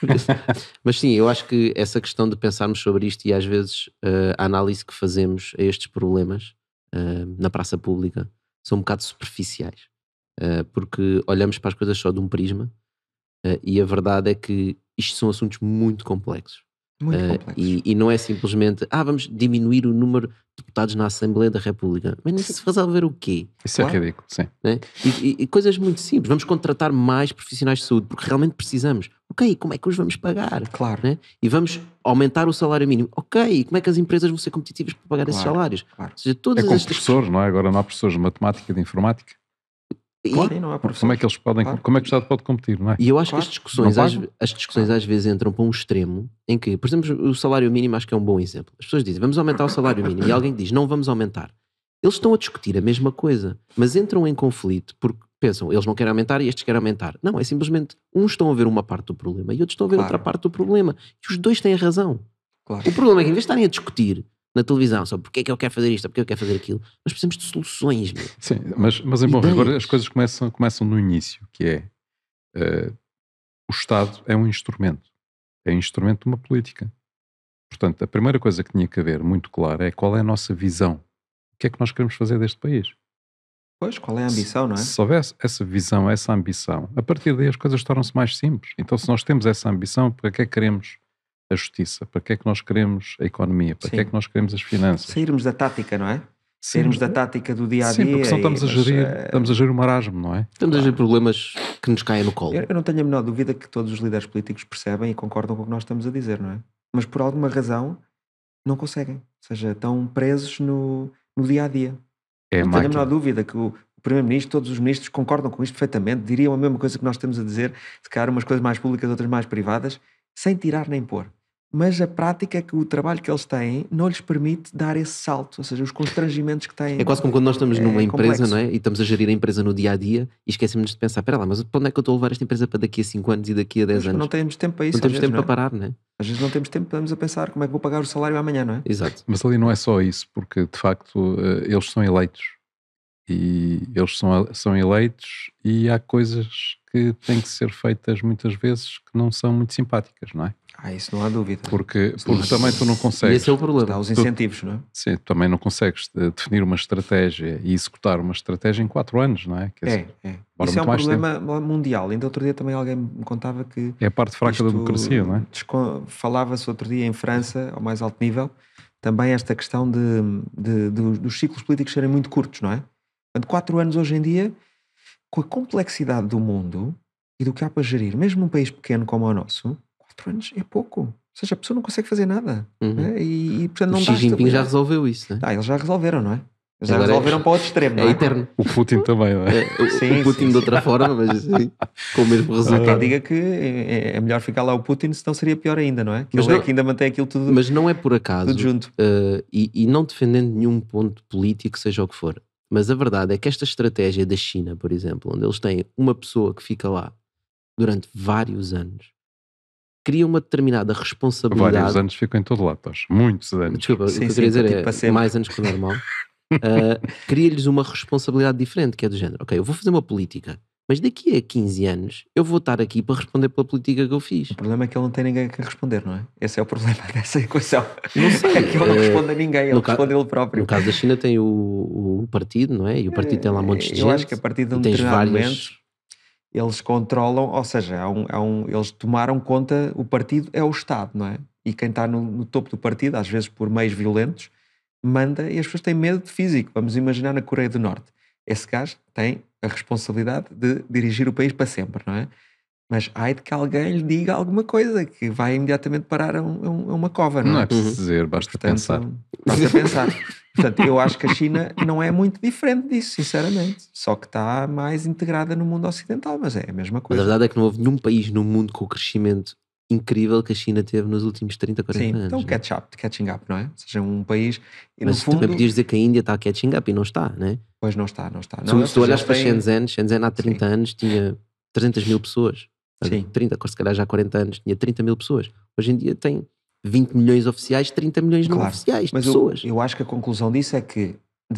Mas sim, eu acho que essa questão de pensarmos sobre isto e às vezes a análise que fazemos a estes problemas na praça pública são um bocado superficiais, porque olhamos para as coisas só de um prisma e a verdade é que isto são assuntos muito complexos. Muito complexos. E não é simplesmente vamos diminuir o número de deputados na Assembleia da República. Mas se resolver o quê? Isso é ridículo, sim. Né? E coisas muito simples. Vamos contratar mais profissionais de saúde porque realmente precisamos. Ok, como é que os vamos pagar? Claro. Né? E vamos aumentar o salário mínimo. Ok, como é que as empresas vão ser competitivas para pagar esses salários? Claro. Ou seja, todas como estas professores, não é? Agora não há professores de matemática e de informática. Claro, não há como é que eles podem, como é que o Estado pode competir, não é? E eu acho que as discussões às vezes entram para um extremo em que, por exemplo, o salário mínimo acho que é um bom exemplo. As pessoas dizem, vamos aumentar o salário mínimo, e alguém diz, não vamos aumentar. Eles estão a discutir a mesma coisa, mas entram em conflito porque pensam, eles não querem aumentar e estes querem aumentar. Não, é simplesmente, uns estão a ver uma parte do problema e outros estão a ver outra parte do problema. E os dois têm razão. Claro. O problema é que em vez de estarem a discutir na televisão sobre porque é que eu quero fazer isto, porque é que eu quero fazer aquilo, nós precisamos de soluções. Meu. Sim, mas em bom rigor as coisas começam no início, que é o Estado é um instrumento de uma política. Portanto, a primeira coisa que tinha que haver muito clara é qual é a nossa visão, o que é que nós queremos fazer deste país. Pois, qual é a ambição, não é? Se houvesse essa visão, essa ambição, a partir daí as coisas tornam-se mais simples. Então se nós temos essa ambição, para que é que queremos a justiça? Para que é que nós queremos a economia? Para que é que nós queremos as finanças? Sairmos da tática, não é? Sairmos da tática do dia a dia. Sim, porque senão estamos a gerir o marasmo, não é? Estamos a gerir problemas que nos caem no colo. Eu não tenho a menor dúvida que todos os líderes políticos percebem e concordam com o que nós estamos a dizer, não é? Mas por alguma razão não conseguem. Ou seja, estão presos no dia a dia. Não tenho a menor dúvida que o Primeiro-Ministro, todos os ministros concordam com isto perfeitamente, diriam a mesma coisa que nós temos a dizer, se calhar umas coisas mais públicas, outras mais privadas, sem tirar nem pôr. Mas a prática é que o trabalho que eles têm não lhes permite dar esse salto, ou seja, os constrangimentos que têm. É quase como quando nós estamos numa empresa, complexo. não é? E estamos a gerir a empresa no dia a dia e esquecemos de pensar, espera lá, mas para onde é que eu estou a levar esta empresa para daqui a 5 anos e daqui a 10 anos? Não temos tempo para isso. Não temos tempo não é? para parar, não é? Às vezes não temos tempo, estamos a pensar como é que vou pagar o salário amanhã, não é? Exato. Mas ali não é só isso, porque de facto eles são eleitos e eles são eleitos e há coisas que têm que ser feitas muitas vezes que não são muito simpáticas, não é? Isso não há dúvida. Porque também tu não E consegues. esse é o problema. Dá os incentivos, não é? Sim, também não consegues definir uma estratégia e executar uma estratégia em 4 anos, não é? É. Isso é um muito mais problema mundial. Ainda outro dia também alguém me contava que É a parte fraca da democracia, não é? Falava-se outro dia em França, ao mais alto nível, também esta questão dos ciclos políticos serem muito curtos, não é? Portanto, 4 anos hoje em dia, com a complexidade do mundo e do que há para gerir, mesmo num país pequeno como o nosso, 4 anos é pouco. Ou seja, a pessoa não consegue fazer nada. Não é? E portanto não O dá Xi Jinping já estabilidade. resolveu isso, né? Eles já resolveram, não é? Eles já Agora resolveram para o outro extremo, não É é? eterno. O Putin também, não é? Sim, O Putin sim, de outra forma, mas assim, com o mesmo Há resultado. quem diga que é melhor ficar lá o Putin, senão seria pior ainda, não é? Que Mas ele é não- que ainda mantém aquilo tudo, Mas não é por acaso, tudo junto. e não defendendo nenhum ponto político, seja o que for, mas a verdade é que esta estratégia da China, por exemplo, onde eles têm uma pessoa que fica lá durante vários anos, cria uma determinada responsabilidade. Vários anos ficam em todo lado, Tosh. Muitos anos. Desculpa, o Sim, que eu sim, queria dizer tipo, para é sempre. mais anos que o normal. Cria-lhes uma responsabilidade diferente, que é do género: ok, eu vou fazer uma política, mas daqui a 15 anos eu vou estar aqui para responder pela política que eu fiz. O problema é que ele não tem ninguém a responder, não é? Esse é o problema dessa equação. Não sei, É que ele não responde a ninguém, ele no ca- responde ele próprio. No caso da China tem o partido, não é? E o partido tem lá montes de gente. Eu acho que a partir de um e tens determinado várias... momento eles controlam, ou seja, eles tomaram conta, o partido é o Estado, não é? E quem está no topo do partido, às vezes por meios violentos, manda e as pessoas têm medo de físico. Vamos imaginar na Coreia do Norte. Esse gajo tem a responsabilidade de dirigir o país para sempre, não é? Mas ai de que alguém lhe diga alguma coisa que vai imediatamente parar a uma cova, não é? Não é preciso dizer, basta Portanto, pensar. Basta pensar. Portanto, eu acho que a China não é muito diferente disso, sinceramente. Só que está mais integrada no mundo ocidental, mas é a mesma Mas coisa. a verdade é que não houve nenhum país no mundo com o crescimento incrível que a China teve nos últimos 30, 40 Sim, anos. então não é? catching up, não é? Ou seja, um país... E Mas no fundo, também podias dizer que a Índia está catching up e não está, né? pois não está. Se tu olhas para Shenzhen há 30 Sim. anos tinha 300 mil pessoas. Sim. 30, se calhar já há 40 anos tinha 30 mil pessoas. Hoje em dia tem 20 milhões oficiais, 30 milhões não Claro, oficiais de mas pessoas. eu acho que a conclusão disso é que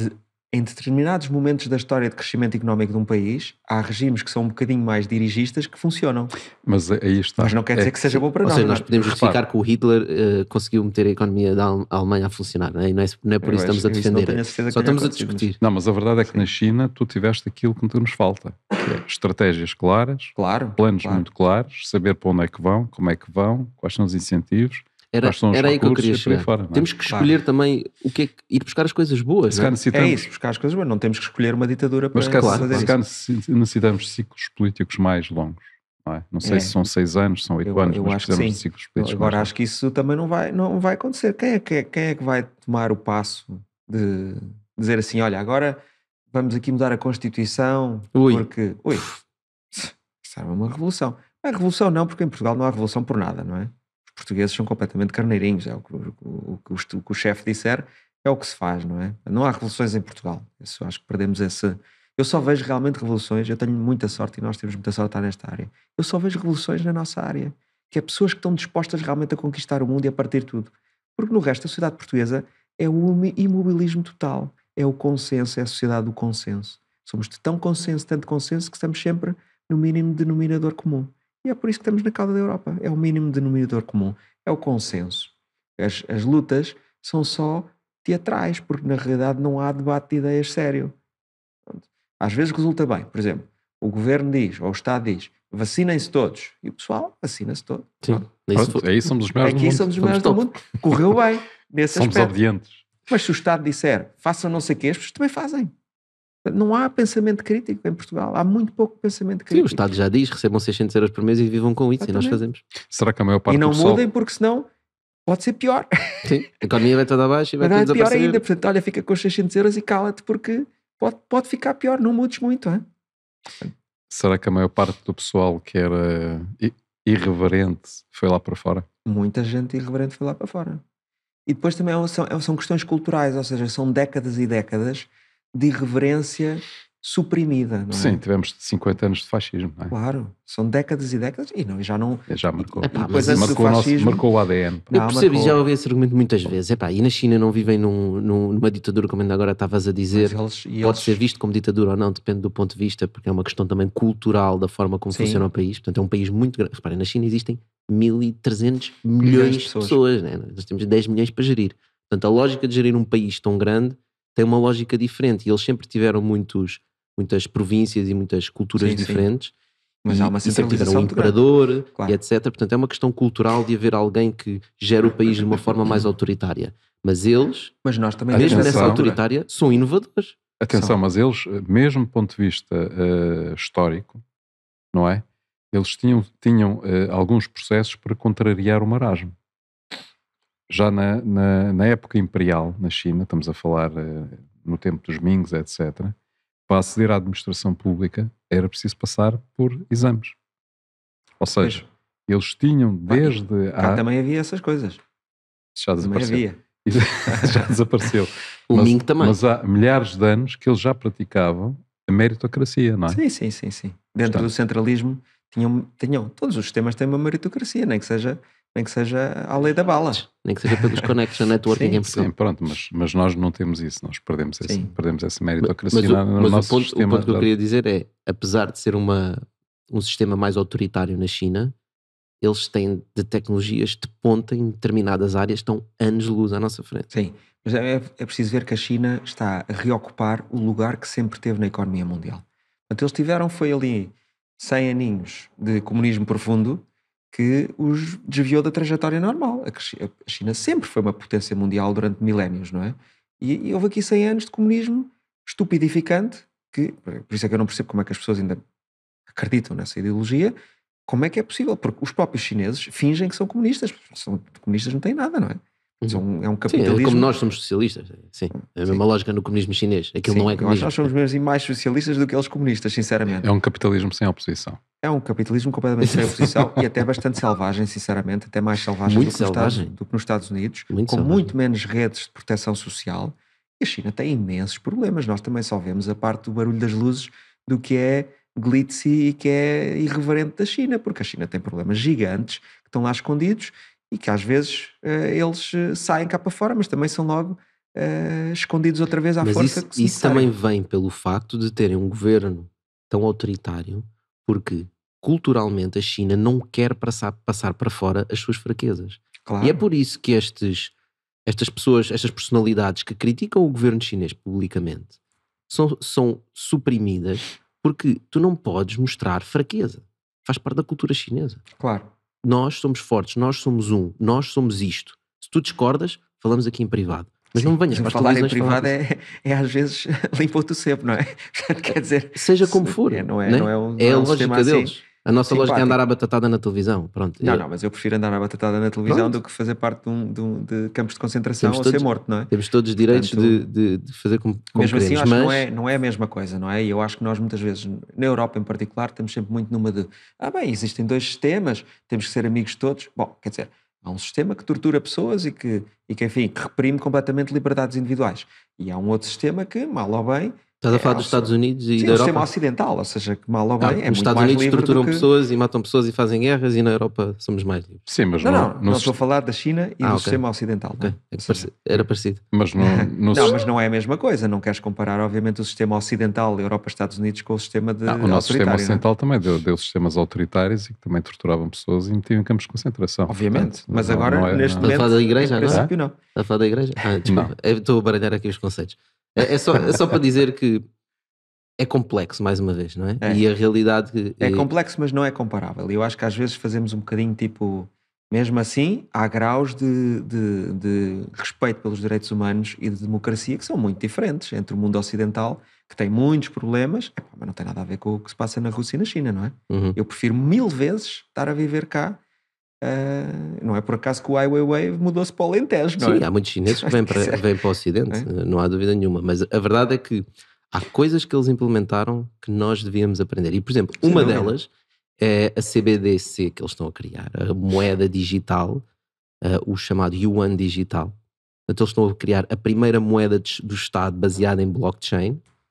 em determinados momentos da história de crescimento económico de um país, há regimes que são um bocadinho mais dirigistas que funcionam. Mas aí está. Mas não quer dizer que seja bom para Ou nós. seja, não é? nós podemos Repara. justificar que o Hitler conseguiu meter a economia da Alemanha a funcionar, não é? E não é por isso que estamos a Eu isso não defender. tenho a certeza que Só tenha estamos a acontecido, discutir. Não, mas a verdade é que na China tu tiveste aquilo que nos falta. Que é estratégias claras, Claro. planos claro. muito claros, saber para onde é que vão, como é que vão, quais são os incentivos, Era quais são os aí que eu recursos queria e por aí chegar. fora. não é? Temos que escolher também o que é que ir buscar as coisas boas. Se não cá é? necessitamos, É isso, buscar as coisas boas. Não temos que escolher uma ditadura para mas cá, fazer se isso. cá necessitamos de ciclos políticos mais longos. Não é? Não sei É. se são 6 anos, são 8 Eu anos, mas acho que precisamos sim. de ciclos políticos Agora mais acho que isso também não vai acontecer. Quem é que vai tomar o passo de dizer assim, olha, agora vamos aqui mudar a Constituição Ui. porque... Isso era uma revolução. Não é revolução não, porque em Portugal não há revolução por nada, não é? Os portugueses são completamente carneirinhos, é o que o chefe disser é o que se faz, não é? Não há revoluções em Portugal. Isso, acho que perdemos esse... Eu só vejo realmente revoluções, eu tenho muita sorte e nós temos muita sorte de estar nesta área. Eu só vejo revoluções na nossa área, que é pessoas que estão dispostas realmente a conquistar o mundo e a partir tudo. Porque no resto, a sociedade portuguesa é o imobilismo total, é o consenso, é a sociedade do consenso. Somos de tanto consenso, que estamos sempre no mínimo denominador comum. E é por isso que estamos na cauda da Europa. É o mínimo denominador comum, é o consenso. As lutas são só teatrais, porque na realidade não há debate de ideias sério. Às vezes resulta bem, por exemplo, o governo diz, ou o Estado diz, vacinem-se todos, e o pessoal vacina-se todo. Sim. Pronto, aí somos os melhores do Aqui mundo. somos os melhores do top. mundo. Correu bem nesse Somos aspecto. obedientes. Mas se o Estado disser, façam não sei o quê, as pessoas também fazem. Não há pensamento crítico em Portugal. Há muito pouco pensamento Sim, crítico. o Estado já diz, recebam 600 euros por mês e vivam com isso, e nós Exatamente. fazemos. Será que a maior parte E não do pessoal... mudem, porque senão pode ser pior. Sim, a economia vai toda abaixo e vai Mas não tudo é pior desaparecer. ainda. Portanto, olha, fica com os 600 euros e cala-te, porque pode ficar pior. Não mudes muito, hein? Será que a maior parte do pessoal que era irreverente foi lá para fora? Muita gente irreverente foi lá para fora. E depois também são questões culturais, ou seja, são décadas e décadas de irreverência suprimida, não é? Sim, tivemos 50 anos de fascismo, não é? Claro, são décadas e décadas e já não... Já marcou. Epá, depois mas antes isso- do fascismo... Marcou o ADN. Eu Não, percebo e marcou. já ouvi esse argumento muitas vezes. Epá, e na China não vivem numa ditadura, como ainda agora estavas a dizer. Pode ser visto como ditadura ou não, depende do ponto de vista, porque é uma questão também cultural da forma como Sim. funciona o país. Portanto, é um país muito grande. Reparem, na China existem 1.300 milhões de pessoas, né? Nós temos 10 milhões para gerir. Portanto, a lógica de gerir um país tão grande tem uma lógica diferente. E eles sempre tiveram muitas províncias e muitas culturas Sim, sim. diferentes. Mas há uma E sempre tiveram centralização um muito grande. imperador Claro. e etc. Portanto, é uma questão cultural de haver alguém que gera o país de uma forma mais autoritária. Mas eles, Mas nós também mesmo desde essa nessa altura. autoritária, são inovadores. Atenção, mas eles, mesmo do ponto de vista histórico, não é? Eles tinham alguns processos para contrariar o marasmo. Já na época imperial, na China, estamos a falar no tempo dos Mings, etc., para aceder à administração pública era preciso passar por exames. Ou seja, eles tinham desde... Cá também havia essas coisas. Já Também desapareceu. havia. Já desapareceu. O Ming também. Mas há milhares de anos que eles já praticavam a meritocracia, não é? Sim. Dentro do centralismo tinham todos os sistemas têm uma meritocracia, nem que seja a lei da bala. Nem que seja pelos connection networking em Portugal. Sim, pronto, mas nós não temos isso, nós perdemos essa meritocracia Mas no nosso o ponto sistema. que eu queria dizer é, apesar de ser um sistema mais autoritário na China, eles têm de tecnologias de ponta em determinadas áreas, estão anos-luz à nossa frente. Sim, mas é preciso ver que a China está a reocupar o lugar que sempre teve na economia mundial. Portanto, eles tiveram, foi ali 100 aninhos de comunismo profundo que os desviou da trajetória normal. A China sempre foi uma potência mundial durante milénios, não é? E houve aqui 100 anos de comunismo estupidificante, por isso é que eu não percebo como é que as pessoas ainda acreditam nessa ideologia. Como é que é possível? Porque os próprios chineses fingem que são comunistas. Comunistas não têm nada, não é? É um capitalismo... Sim, é como nós somos socialistas. Sim, é a mesma lógica no comunismo chinês. Aquilo não é comunismo. Nós somos mesmo mais socialistas do que eles comunistas, sinceramente. É um capitalismo sem oposição. É um capitalismo completamente sem oposição e até bastante selvagem, sinceramente, até mais selvagem Muito do que selvagem. nos Estados Unidos, Muito com selvagem. muito menos redes de proteção social. E a China tem imensos problemas. Nós também só vemos a parte do barulho das luzes do que é glitzy e que é irreverente da China, porque a China tem problemas gigantes que estão lá escondidos e que às vezes eles saem cá para fora, mas também são logo escondidos outra vez à Mas força. isso também vem pelo facto de terem um governo tão autoritário, porque culturalmente a China não quer passar para fora as suas fraquezas. Claro. E é por isso que estas pessoas, estas personalidades que criticam o governo chinês publicamente são suprimidas, porque tu não podes mostrar fraqueza. Faz parte da cultura chinesa. Claro. Nós somos fortes, nós somos nós somos isto. Se tu discordas, falamos aqui em privado. Mas não venhas para as falar em televisões privado é às vezes limpa-te o cepo, não é? Quer dizer, seja como for, não é a lógica deles. A nossa lógica é simpático. andar à batatada na televisão. Pronto. Não, mas eu prefiro andar à batatada na televisão do que fazer parte de campos de concentração ou ser morto, não é? Temos todos os direitos de fazer como mesmo assim, queremos, eu acho mas que não é a mesma coisa, não é? E eu acho que nós muitas vezes, na Europa em particular, estamos sempre muito numa de existem dois sistemas, temos que ser amigos de todos. Bom, quer dizer, há um sistema que tortura pessoas e que enfim, que reprime completamente liberdades individuais. E há um outro sistema que, mal ou bem... Estás a falar dos Estados Unidos e da o Europa? sistema ocidental, ou seja, que mal ou bem é Nos muito Estados mais Unidos livre torturam do que... pessoas e matam pessoas e fazem guerras, e na Europa somos mais livres. Sim, mas Não estou a falar da China e do ok. sistema ocidental. Okay. Não? É que era parecido. Mas mas não é a mesma coisa. Não queres comparar, obviamente, o sistema ocidental, Europa, Estados Unidos, com o sistema de o nosso sistema autoritário, ocidental também deu sistemas autoritários e que também torturavam pessoas e metiam em campos de concentração. Obviamente. Portanto, mas agora, neste Estás a momento, falar da igreja em agora? princípio, não. Estás a falar da igreja? Desculpa. Eu estou a baralhar aqui os conceitos. É só para dizer que é complexo, mais uma vez, não é? E a realidade... É complexo, mas não é comparável. E eu acho que às vezes fazemos um bocadinho tipo... Mesmo assim, há graus de respeito pelos direitos humanos e de democracia que são muito diferentes entre o mundo ocidental, que tem muitos problemas, mas não tem nada a ver com o que se passa na Rússia e na China, não é? Uhum. Eu prefiro 1000 vezes estar a viver cá. Não é por acaso que o Ai Weiwei mudou-se para o Alentejo, não é? Sim, há muitos chineses que vêm para o Ocidente, não há dúvida nenhuma. Mas a verdade é que há coisas que eles implementaram que nós devíamos aprender. E, por exemplo, uma delas é a CBDC que eles estão a criar, a moeda digital, o chamado Yuan digital. Então eles estão a criar a primeira moeda do Estado baseada em blockchain,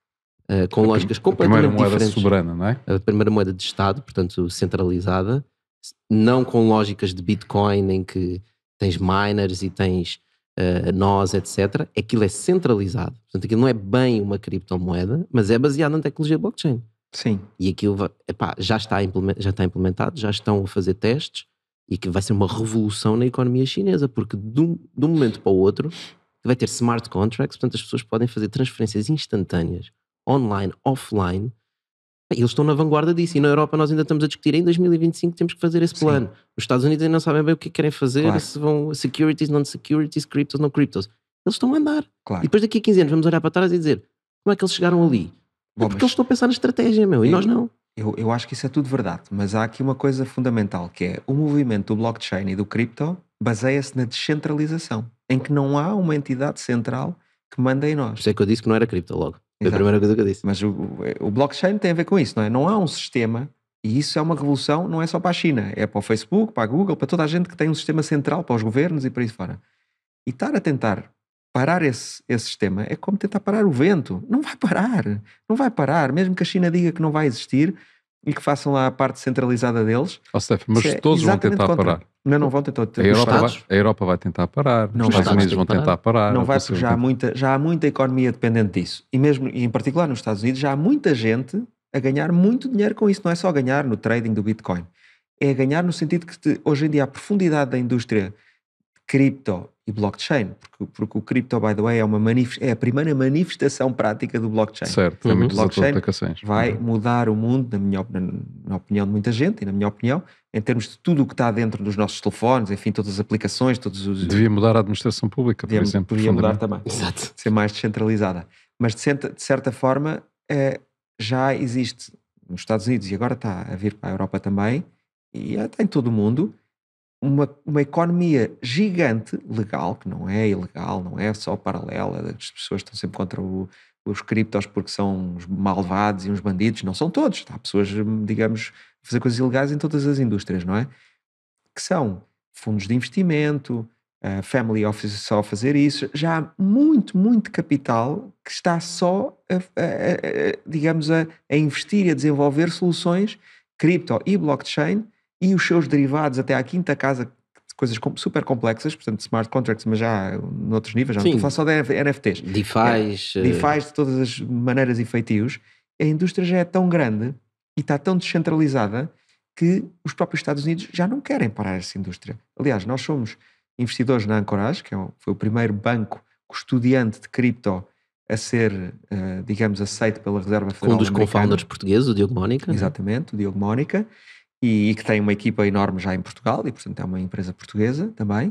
com lógicas A primeira completamente moeda diferentes. soberana, não é? A primeira moeda de Estado, portanto centralizada, não com lógicas de Bitcoin em que tens miners e tens nós, etc. Aquilo é centralizado. Portanto, aquilo não é bem uma criptomoeda, mas é baseado na tecnologia blockchain. Sim. E aquilo já está implementado, já estão a fazer testes e que vai ser uma revolução na economia chinesa, porque de um momento para o outro vai ter smart contracts, portanto as pessoas podem fazer transferências instantâneas, online, offline. Eles estão na vanguarda disso, e na Europa nós ainda estamos a discutir, em 2025 temos que fazer esse plano. Nos Estados Unidos ainda não sabem bem o que querem fazer, Claro. se vão securities, non-securities, cryptos, non-cryptos. Eles estão a andar. Claro. E depois daqui a 15 anos vamos olhar para trás e dizer, como é que eles chegaram ali? Bom, Porque mas eles estão a pensar na estratégia, meu, e nós não. eu acho que isso é tudo verdade, mas há aqui uma coisa fundamental, que é o movimento do blockchain e do cripto baseia-se na descentralização, em que não há uma entidade central que manda em Por nós. isso é que eu disse que não era cripto logo. Foi a Exato. primeira coisa que eu disse. Mas o blockchain tem a ver com isso, não é? Não há um sistema, e isso é uma revolução, não é só para a China, é para o Facebook, para a Google, para toda a gente que tem um sistema central, para os governos e por aí fora. E estar a tentar parar esse sistema é como tentar parar o vento. Não vai parar. Não vai parar. Mesmo que a China diga que não vai existir e que façam lá a parte centralizada deles. Stefano, mas isso é todos vão exatamente tentar contrário. parar. Não vão tentar. A Europa vai tentar parar, Não os vai. Estados Unidos vão Os Estados tentar parar. Não a vai, porque Rússia já há muita economia dependente disso. E mesmo, e em particular nos Estados Unidos, já há muita gente a ganhar muito dinheiro com isso. Não é só ganhar no trading do Bitcoin. É ganhar no sentido que hoje em dia a profundidade da indústria cripto e blockchain, porque o cripto, by the way, é a primeira manifestação prática do blockchain. Certo, tem muitas outras blockchain aplicações. vai mudar o mundo, na opinião de muita gente e na minha opinião, em termos de tudo o que está dentro dos nossos telefones, enfim, todas as aplicações, todos os... Devia mudar a administração pública, por exemplo. Podia mudar profundamente. também. Exato. Ser mais descentralizada. Mas de certa forma já existe nos Estados Unidos e agora está a vir para a Europa também e está em todo o mundo uma economia gigante, legal, que não é ilegal, não é só paralela, as pessoas estão sempre contra os criptos porque são uns malvados e uns bandidos, não são todos, há pessoas, digamos, a fazer coisas ilegais em todas as indústrias, não é? Que são fundos de investimento, family offices só a fazer isso, já há muito capital que está só digamos, a investir e a desenvolver soluções cripto e blockchain e os seus derivados até à quinta casa, coisas super complexas, portanto smart contracts, mas já noutros níveis, já não estou a falar só de NFTs. DeFis. DeFis de todas as maneiras e feitios. A indústria já é tão grande e está tão descentralizada que os próprios Estados Unidos já não querem parar essa indústria. Aliás, nós somos investidores na Anchorage, que foi o primeiro banco custodiante de cripto a ser, digamos, aceito pela Reserva Federal Um dos Americana. co-founders portugueses, o Diogo Mónica. Exatamente, o Diogo Mónica, e que tem uma equipa enorme já em Portugal, e portanto é uma empresa portuguesa também.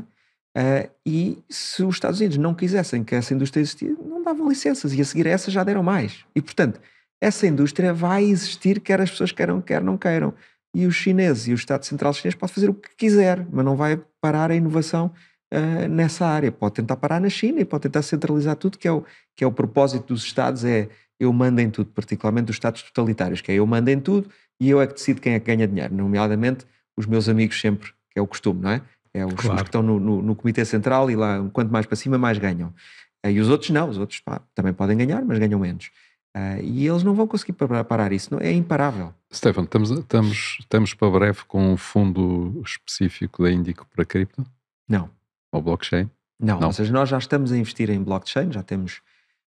E se os Estados Unidos não quisessem que essa indústria existisse, não davam licenças, e a seguir essa já deram mais. E portanto, essa indústria vai existir, quer as pessoas queiram, quer não queiram. E os chineses e o Estado Central Chinês pode fazer o que quiser, mas não vai parar a inovação nessa área. Pode tentar parar na China e pode tentar centralizar tudo, que é o propósito dos Estados, eu mando em tudo, particularmente dos Estados totalitários, que é eu mando em tudo e eu é que decido quem é que ganha dinheiro, nomeadamente os meus amigos sempre, que é o costume, não é? É os que estão no Comitê Central e lá, quanto mais para cima, mais ganham. E os outros não, os outros também podem ganhar, mas ganham menos. E eles não vão conseguir parar isso, não é imparável. Stefano, estamos para breve com um fundo específico da Índico para cripto? Não. Ou blockchain? Não, ou seja, nós já estamos a investir em blockchain, já temos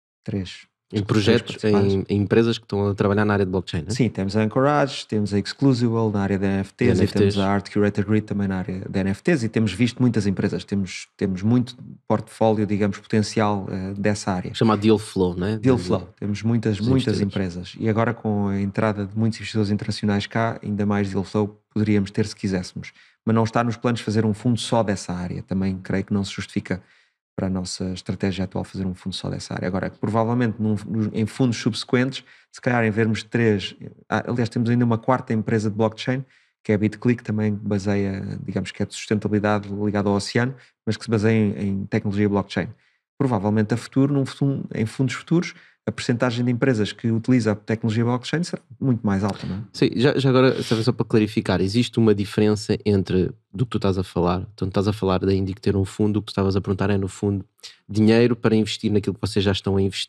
3 Em projetos, em empresas que estão a trabalhar na área de blockchain, não é? Sim, temos a Anchorage, temos a Exclusible na área de NFTs, e temos a Art Curator Grid também na área de NFTs, e temos visto muitas empresas, temos muito portfólio, digamos, potencial dessa área. Chamado Deal Flow, não é? Deal Flow, temos muitas empresas, e agora com a entrada de muitos investidores internacionais cá, ainda mais Deal Flow poderíamos ter se quiséssemos, mas não está nos planos fazer um fundo só dessa área, também creio que não se justifica para a nossa estratégia atual fazer um fundo só dessa área. Agora, provavelmente em fundos subsequentes, se calhar em vermos 3, aliás temos ainda uma quarta empresa de blockchain, que é a BitClick, também baseia, digamos que é de sustentabilidade ligada ao oceano, mas que se baseia em tecnologia blockchain. Provavelmente a futuro, em fundos futuros, a percentagem de empresas que utiliza a tecnologia blockchain será muito mais alta, não é? Sim, já agora, só para clarificar, existe uma diferença entre do que tu estás a falar, então estás a falar da Índico ter um fundo, o que tu estavas a perguntar é no fundo dinheiro para investir naquilo que vocês já estão a investir,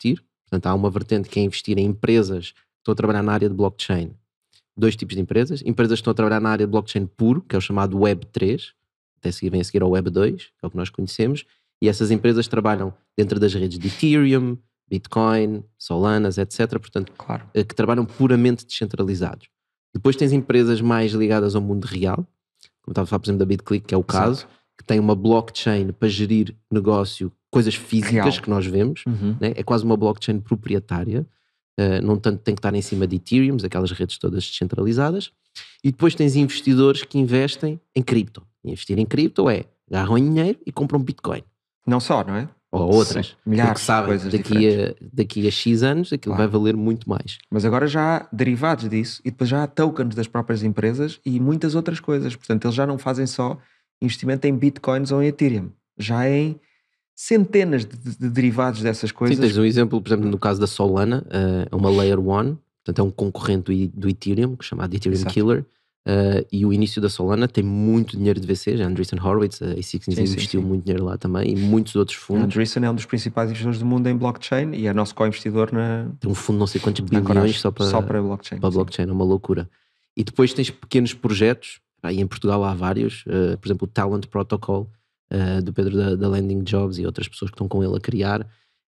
Portanto, há uma vertente que é investir em empresas que estão a trabalhar na área de blockchain. 2 tipos de empresas. Empresas que estão a trabalhar na área de blockchain puro, que é o chamado Web 3, vem a seguir ao Web 2, que é o que nós conhecemos, e essas empresas trabalham dentro das redes de Ethereum, Bitcoin, Solanas, etc. Portanto, Claro. que trabalham puramente descentralizados. Depois tens empresas mais ligadas ao mundo real, como estava a falar, por exemplo, da BitClick, que é o caso, que tem uma blockchain para gerir negócio, coisas físicas Real. que nós vemos, né? É quase uma blockchain proprietária, não tanto tem que estar em cima de Ethereum, aquelas redes todas descentralizadas. E depois tens investidores que investem em cripto. Investir em cripto é, agarram em dinheiro e compram Bitcoin. Não só, não é? Ou outras. Milhares Porque sabem, de coisas daqui a X anos aquilo vai valer muito mais. Mas agora já há derivados disso e depois já há tokens das próprias empresas e muitas outras coisas. Portanto, eles já não fazem só investimento em Bitcoins ou em Ethereum. Já em centenas de derivados dessas coisas. Sim, tens um exemplo, por exemplo, no caso da Solana, é uma Layer 1, portanto é um concorrente do Ethereum, chamado Ethereum Exato. Killer, e o início da Solana tem muito dinheiro de VCs, a Andreessen Horowitz, a A16 investiu muito dinheiro lá também, e muitos outros A fundos. Andreessen é um dos principais investidores do mundo em blockchain e é nosso co-investidor Tem um fundo de não sei quantos na bilhões Coragem, só para blockchain. blockchain, é uma loucura. E depois tens pequenos projetos, e em Portugal há vários, por exemplo o Talent Protocol, do Pedro da Landing Jobs e outras pessoas que estão com ele a criar.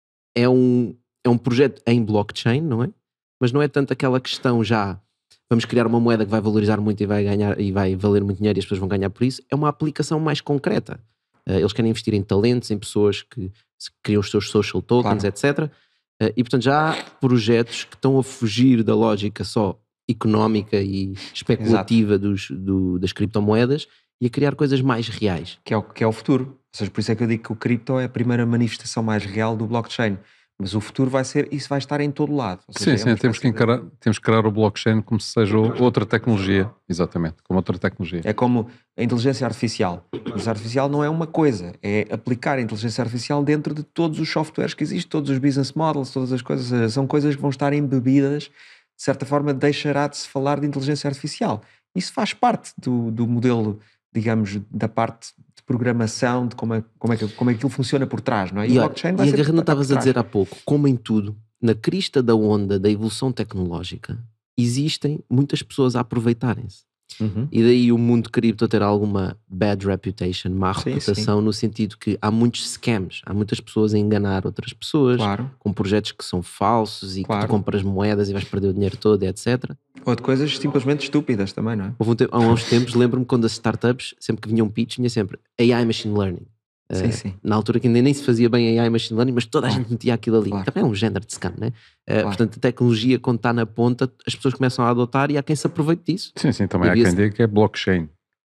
É um projeto em blockchain, não é? Mas não é tanto aquela questão já, vamos criar uma moeda que vai valorizar muito e vai ganhar e vai valer muito dinheiro e as pessoas vão ganhar por isso. É uma aplicação mais concreta. Eles querem investir em talentos, em pessoas que criam os seus social tokens, etc. E portanto já há projetos que estão a fugir da lógica só económica e especulativa das criptomoedas e a criar coisas mais reais. Que é o futuro. Ou seja, por isso é que eu digo que o cripto é a primeira manifestação mais real do blockchain. Mas o futuro vai ser, isso vai estar em todo lado. Ou seja, Sim, temos que criar o blockchain como se seja outra tecnologia. Exatamente, como outra tecnologia. É como a inteligência artificial. A inteligência artificial não é uma coisa, é aplicar a inteligência artificial dentro de todos os softwares que existem, todos os business models, todas as coisas. São coisas que vão estar embebidas, de certa forma deixará de se falar de inteligência artificial. Isso faz parte do modelo, digamos, da parte de programação, de como é que aquilo funciona por trás, não é? E o blockchain vai a ser Garrana, por estavas a trás. dizer há pouco, como em tudo, na crista da onda da evolução tecnológica, existem muitas pessoas a aproveitarem-se. E daí o mundo cripto ter alguma bad reputation, má reputação, no sentido que há muitos scams, há muitas pessoas a enganar outras pessoas, com projetos que são falsos e que tu compras moedas e vais perder o dinheiro todo, etc. Ou de coisas simplesmente estúpidas também, não é? Há uns tempos, lembro-me quando as startups, sempre que vinham pitch, tinha sempre AI Machine Learning. Sim. Na altura que ainda nem se fazia bem AI Machine Learning, mas toda a gente metia aquilo ali. Claro. Também é um género de scam, né? Portanto, a tecnologia, quando está na ponta, as pessoas começam a adotar e há quem se aproveite disso. Sim, também há quem diga que é blockchain.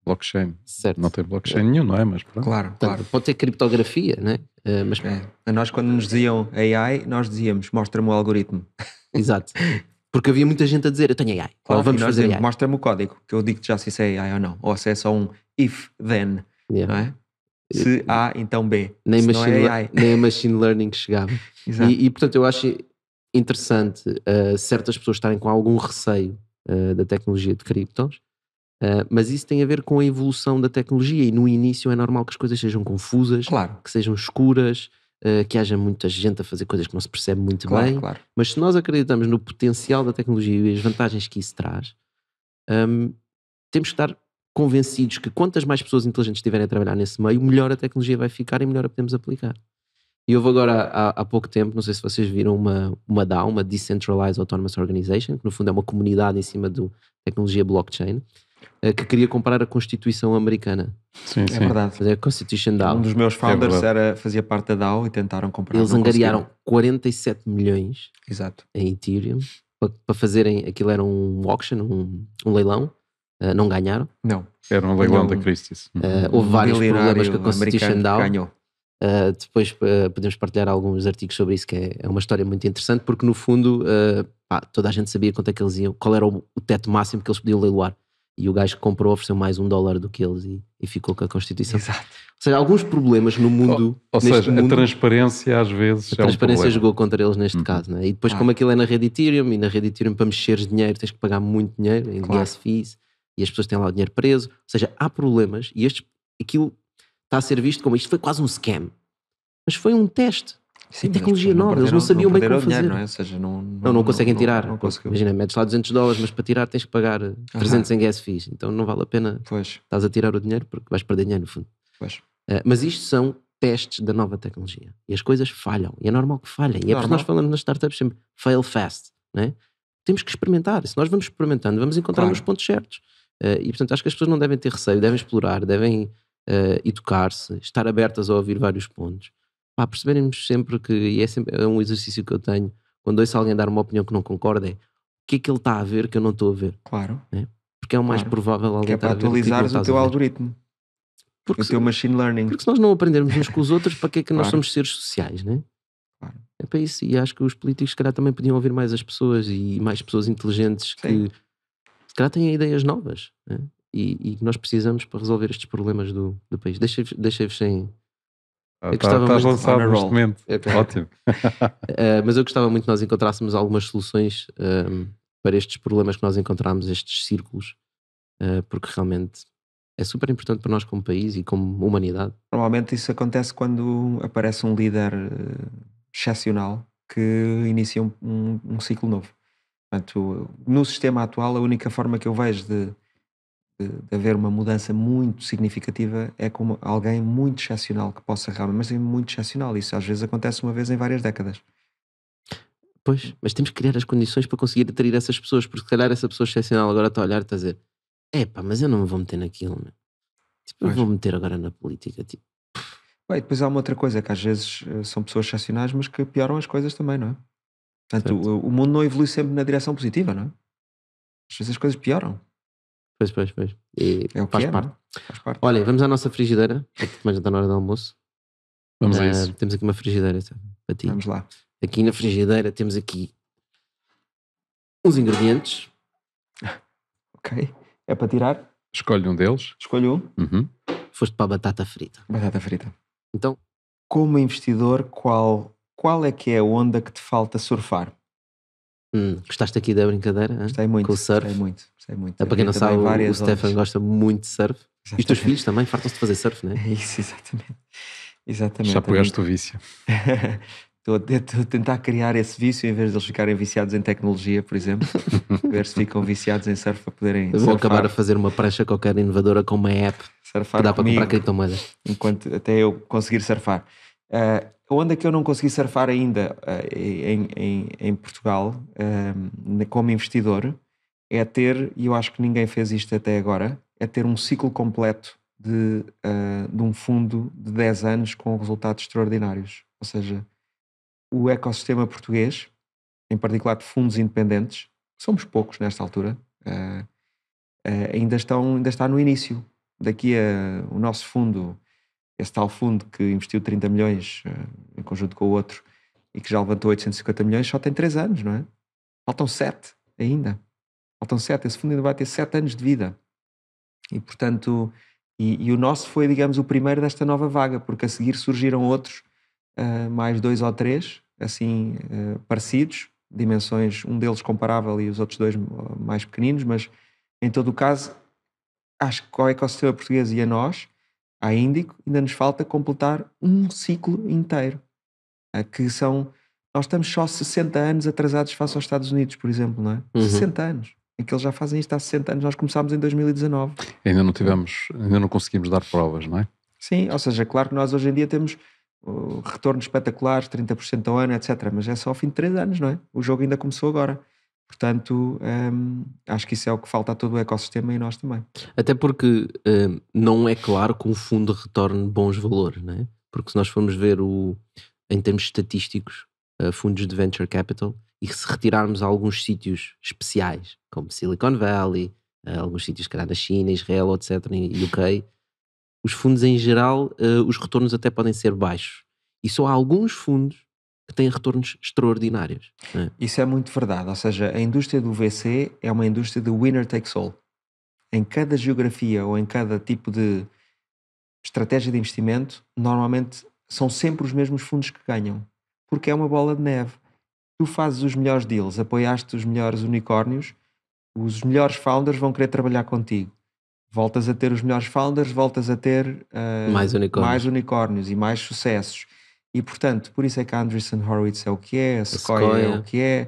Certo. Não tem blockchain nenhum, não é? Mas pronto. Claro. Pode ter criptografia, né? Mas... A nós, quando nos diziam AI, nós dizíamos, mostra-me o algoritmo. Exato. Porque havia muita gente a dizer, eu tenho AI. Ou vamos fazer AI. Mostra-me o código, que eu digo-te já se isso é AI ou não. Ou se é só um if, then, não é? Se A, então B. Nem a machine learning chegava. E portanto eu acho interessante certas pessoas estarem com algum receio da tecnologia de criptos, mas isso tem a ver com a evolução da tecnologia e no início é normal que as coisas sejam confusas, que sejam escuras, que haja muita gente a fazer coisas que não se percebe muito bem, mas se nós acreditamos no potencial da tecnologia e as vantagens que isso traz, temos que estar convencidos que quantas mais pessoas inteligentes estiverem a trabalhar nesse meio, melhor a tecnologia vai ficar e melhor a podemos aplicar. E houve agora há pouco tempo, não sei se vocês viram, uma DAO, uma Decentralized Autonomous Organization, que no fundo é uma comunidade em cima da tecnologia blockchain, que queria comprar a Constituição americana. Sim. É verdade. A Constitution DAO. Um dos meus founders fazia parte da DAO e tentaram comprar. Eles angariaram 47 milhões em Ethereum para fazerem, aquilo era um auction, um leilão. Não ganharam. Não. Era um leilão da Christie's. Houve vários problemas com a Constitution DAO. Ganhou. Depois podemos partilhar alguns artigos sobre isso, que é uma história muito interessante, porque no fundo toda a gente sabia quanto é que eles iam, qual era o teto máximo que eles podiam leiloar. E o gajo que comprou ofereceu mais $1 do que eles e ficou com a Constituição. Exato. Ou seja, alguns problemas no mundo... Ou seja, a transparência às vezes a transparência problema. jogou contra eles neste caso. Né? E depois como aquilo é na rede Ethereum, e na rede Ethereum para mexeres dinheiro tens que pagar muito dinheiro em gas fees, e as pessoas têm lá o dinheiro preso. Ou seja, há problemas e aquilo está a ser visto como isto foi quase um scam. Mas foi um teste. Sim, mas tecnologia as pessoas nova, eles não sabiam bem perderam como dinheiro, fazer. não é? Ou seja, Não conseguem tirar. Não Porque, conseguiu. imagina, metes lá $200, mas para tirar tens que pagar 300 em gas fees. Então não vale a pena. Pois, Estás a tirar o dinheiro porque vais perder dinheiro no fundo. pois. Mas isto são testes da nova tecnologia. E as coisas falham. E é normal que falhem. E é porque Normal. nós falamos nas startups sempre fail fast. Não é? Temos que experimentar. Se nós vamos experimentando, vamos encontrar Claro. os pontos certos. E portanto acho que as pessoas não devem ter receio, devem explorar, devem educar-se, estar abertas a ouvir vários pontos. Percebermos sempre que, e é um exercício que eu tenho, quando ouço alguém dar uma opinião que não concorda, é o que é que ele está a ver que eu não estou a ver. Claro. Porque é o mais Claro. provável alguém Que é estar para a ver o que é que não atualizares o estás teu a ver. algoritmo, Porque o teu machine learning. Porque se nós não aprendermos uns com os outros, para que é que nós Claro. somos seres sociais, não é? Claro. É para isso. E acho que os políticos, se calhar, também podiam ouvir mais as pessoas e mais pessoas inteligentes Sim. que, se calhar, têm ideias novas, não é? E que nós precisamos para resolver estes problemas do país. Deixei-vos sem. Eu gostava Estás muito- lançado On a neste roll. momento. Ok. Ótimo. Mas eu gostava muito que nós encontrássemos algumas soluções para estes problemas que nós encontramos, estes círculos, porque realmente é super importante para nós como país e como humanidade. Normalmente isso acontece quando aparece um líder excepcional que inicia um ciclo novo. Portanto, no sistema atual, a única forma que eu vejo de haver uma mudança muito significativa é como alguém muito excepcional que possa realmente, mas é muito excepcional. Isso às vezes acontece uma vez em várias décadas. Pois, mas temos que criar as condições para conseguir atrair essas pessoas, porque se calhar essa pessoa excepcional agora está a olhar e está a dizer: mas eu não me vou meter naquilo, meu. Tipo, eu Pois. vou meter agora na política. Tipo, Bem, depois há uma outra coisa, que às vezes são pessoas excepcionais, mas que pioram as coisas também, não é? Portanto, Certo. o mundo não evolui sempre na direção positiva, não é? Às vezes as coisas pioram. pois. E É o que faz é, parte. não é? Faz parte. Olha, vamos à nossa frigideira, porque também já está na hora do almoço. Vamos a isso. Temos aqui uma frigideira para ti. Vamos lá. Aqui na frigideira temos aqui uns ingredientes. Ok. É para tirar? Escolhe um deles. Escolho um. Uhum. Foste para a batata frita. Batata frita. Então, Como investidor, qual é que é a onda que te falta surfar? gostaste aqui da brincadeira? Hein? Gostei muito. Com o surf. Gostei muito. Para quem não Eu sabe, também o várias Stefan ondas. gosta muito de surf. E os teus Exatamente. filhos também fartam-se de fazer surf, não é? É isso, exatamente. Exatamente. Já pegaste o vício. Estou a tentar criar esse vício em vez de eles ficarem viciados em tecnologia, por exemplo. Ver se ficam viciados em surf para poderem Eu vou acabar a surfar, fazer uma prancha qualquer inovadora com uma app que surfar dá para comigo, comprar criptomoedas. enquanto até eu conseguir surfar. A onda que eu não consegui surfar ainda em Portugal, como investidor, é ter, e eu acho que ninguém fez isto até agora, é ter um ciclo completo de um fundo de 10 anos com resultados extraordinários. Ou seja, o ecossistema português, em particular de fundos independentes, somos poucos nesta altura, ainda está no início. Daqui a o nosso fundo, esse tal fundo que investiu 30 milhões em conjunto com o outro e que já levantou 850 milhões, só tem 3 anos, não é? Faltam 7 ainda. Faltam 7. Esse fundo ainda vai ter 7 anos de vida. E, portanto, e o nosso foi, digamos, o primeiro desta nova vaga, porque a seguir surgiram outros, mais 2 ou 3, assim, parecidos, dimensões, um deles comparável e os outros 2 mais pequeninos, mas em todo o caso, acho que ao ecossistema português e a nós, à Índico, ainda nos falta completar um ciclo inteiro, que são, nós estamos só 60 anos atrasados face aos Estados Unidos, por exemplo, não é? Uhum. 60 anos, em que eles já fazem isto há 60 anos, nós começámos em 2019. Ainda não conseguimos dar provas, não é? Sim, ou seja, claro que nós hoje em dia temos retornos espetaculares, 30% ao ano, etc. Mas é só ao fim de 3 anos, não é? O jogo ainda começou agora. Portanto, acho que isso é o que falta a todo o ecossistema e nós também. Até porque não é claro que um fundo retorne bons valores, não é? Porque se nós formos ver em termos estatísticos, fundos de venture capital, e se retirarmos alguns sítios especiais, como Silicon Valley, alguns sítios que na China, Israel, etc., em UK, os fundos em geral, os retornos até podem ser baixos. E só há alguns fundos que têm retornos extraordinários. Não é? Isso é muito verdade. Ou seja, a indústria do VC é uma indústria de winner takes all. Em cada geografia ou em cada tipo de estratégia de investimento, normalmente são sempre os mesmos fundos que ganham. Porque é uma bola de neve. Tu fazes os melhores deals, apoiaste os melhores unicórnios, os melhores founders vão querer trabalhar contigo. Voltas a ter os melhores founders, voltas a ter Mais unicórnios. mais unicórnios e mais sucessos. E portanto, por isso é que a Andreessen Horowitz é o que é, a Sequoia é o que é,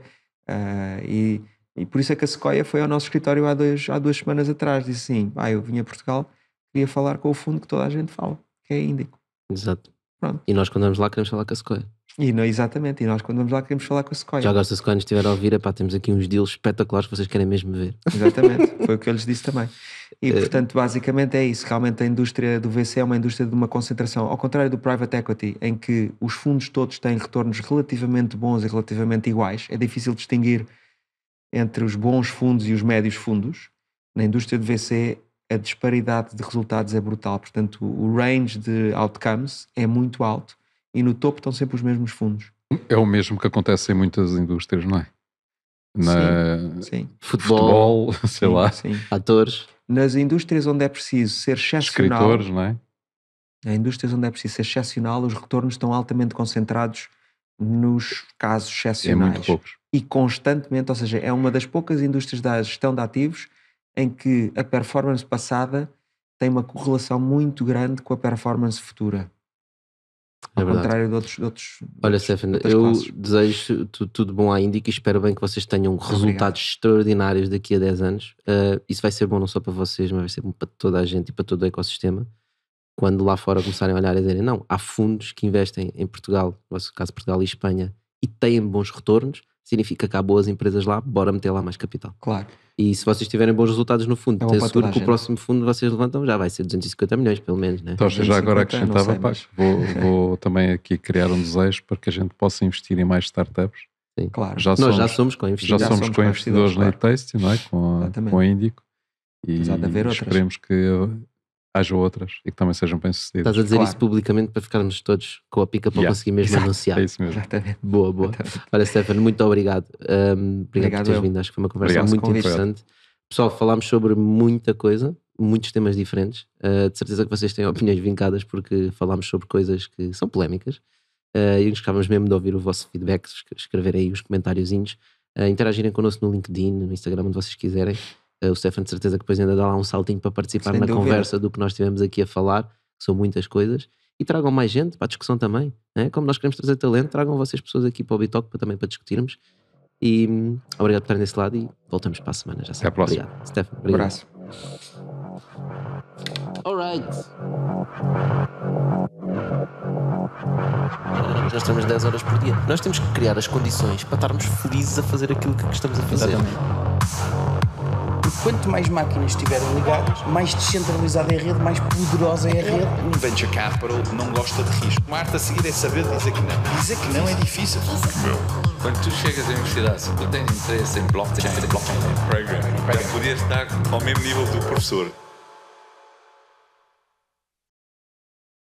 e por isso é que a Sequoia foi ao nosso escritório há 2 semanas atrás, disse assim, eu vim a Portugal, queria falar com o fundo que toda a gente fala, que é Índico. Exato. Pronto. E nós quando vamos lá queremos falar com a Sequoia. Exatamente, e nós quando vamos lá queremos falar com a Sequoia. Já agora se a Sequoia nos estiver a ouvir, temos aqui uns deals espetaculares que vocês querem mesmo ver. Exatamente, foi o que eu lhes disse também. E portanto, basicamente é isso. Realmente a indústria do VC é uma indústria de uma concentração, ao contrário do private equity, em que os fundos todos têm retornos relativamente bons e relativamente iguais. É difícil distinguir entre os bons fundos e os médios fundos. Na indústria do VC, a disparidade de resultados é brutal. Portanto, o range de outcomes é muito alto e no topo estão sempre os mesmos fundos. É o mesmo que acontece em muitas indústrias, não é? Sim. Futebol, sei lá. Sim. atores. Nas indústrias onde é preciso ser excepcional, Escritores, não é? em indústrias onde é preciso ser excepcional, os retornos estão altamente concentrados nos casos É excepcionais. muito poucos. E constantemente, ou seja, é uma das poucas indústrias da gestão de ativos em que a performance passada tem uma correlação muito grande com a performance futura. Ao contrário de outros Olha, Stefan, eu desejo tudo bom à Índica e espero bem que vocês tenham resultados extraordinários daqui a 10 anos. Isso vai ser bom não só para vocês, mas vai ser bom para toda a gente e para todo o ecossistema. Quando lá fora começarem a olhar e dizerem, não, há fundos que investem em Portugal, no nosso caso Portugal e Espanha, e têm bons retornos, significa que há boas empresas lá, bora meter lá mais capital. Claro. E se vocês tiverem bons resultados no fundo, tenho seguro que o gente. próximo fundo vocês levantam já vai ser 250 milhões, pelo menos, né? Então, já agora 250, acrescentava, não sei, vou também aqui criar um desejo para que a gente possa investir em mais startups. Sim. Claro. Nós já somos co-investidores. Já somos co-investidores na eTasty, não é? Com a Índico. E esperemos que haja outras e que também sejam bem-sucedidas. Estás a dizer isso publicamente para ficarmos todos com a pica para conseguir mesmo anunciar. É isso mesmo. Exatamente. Boa. Olha, Stefan, muito obrigado. Obrigado por teres vindo. Acho que foi uma conversa muito interessante. Pessoal, falámos sobre muita coisa, muitos temas diferentes. De certeza que vocês têm opiniões vincadas porque falámos sobre coisas que são polémicas. E gostávamos mesmo de ouvir o vosso feedback, escreverem aí os comentáriozinhos, interagirem connosco no LinkedIn, no Instagram, onde vocês quiserem. O Stefan de certeza que depois ainda dá lá um saltinho para participar na conversa do que nós tivemos aqui a falar, que são muitas coisas. E tragam mais gente para a discussão também, né? Como nós queremos trazer talento, tragam vocês pessoas aqui para o Bitalk também para discutirmos. E obrigado por estarem desse lado e voltamos para a semana. Já até a próxima. Obrigado, Stefan. Obrigado. Um abraço. Alright. Nós temos 10 horas por dia. Nós temos que criar as condições para estarmos felizes a fazer aquilo que estamos a fazer. Exatamente. Porque quanto mais máquinas estiverem ligadas, mais descentralizada é a rede, mais poderosa é a rede. Um venture capital não gosta de risco. Uma arte a seguir é saber dizer que não. Dizer que não é difícil. Quando tu chegas à universidade, se tu tens interesse em blockchain, programming, podias estar ao mesmo nível do professor.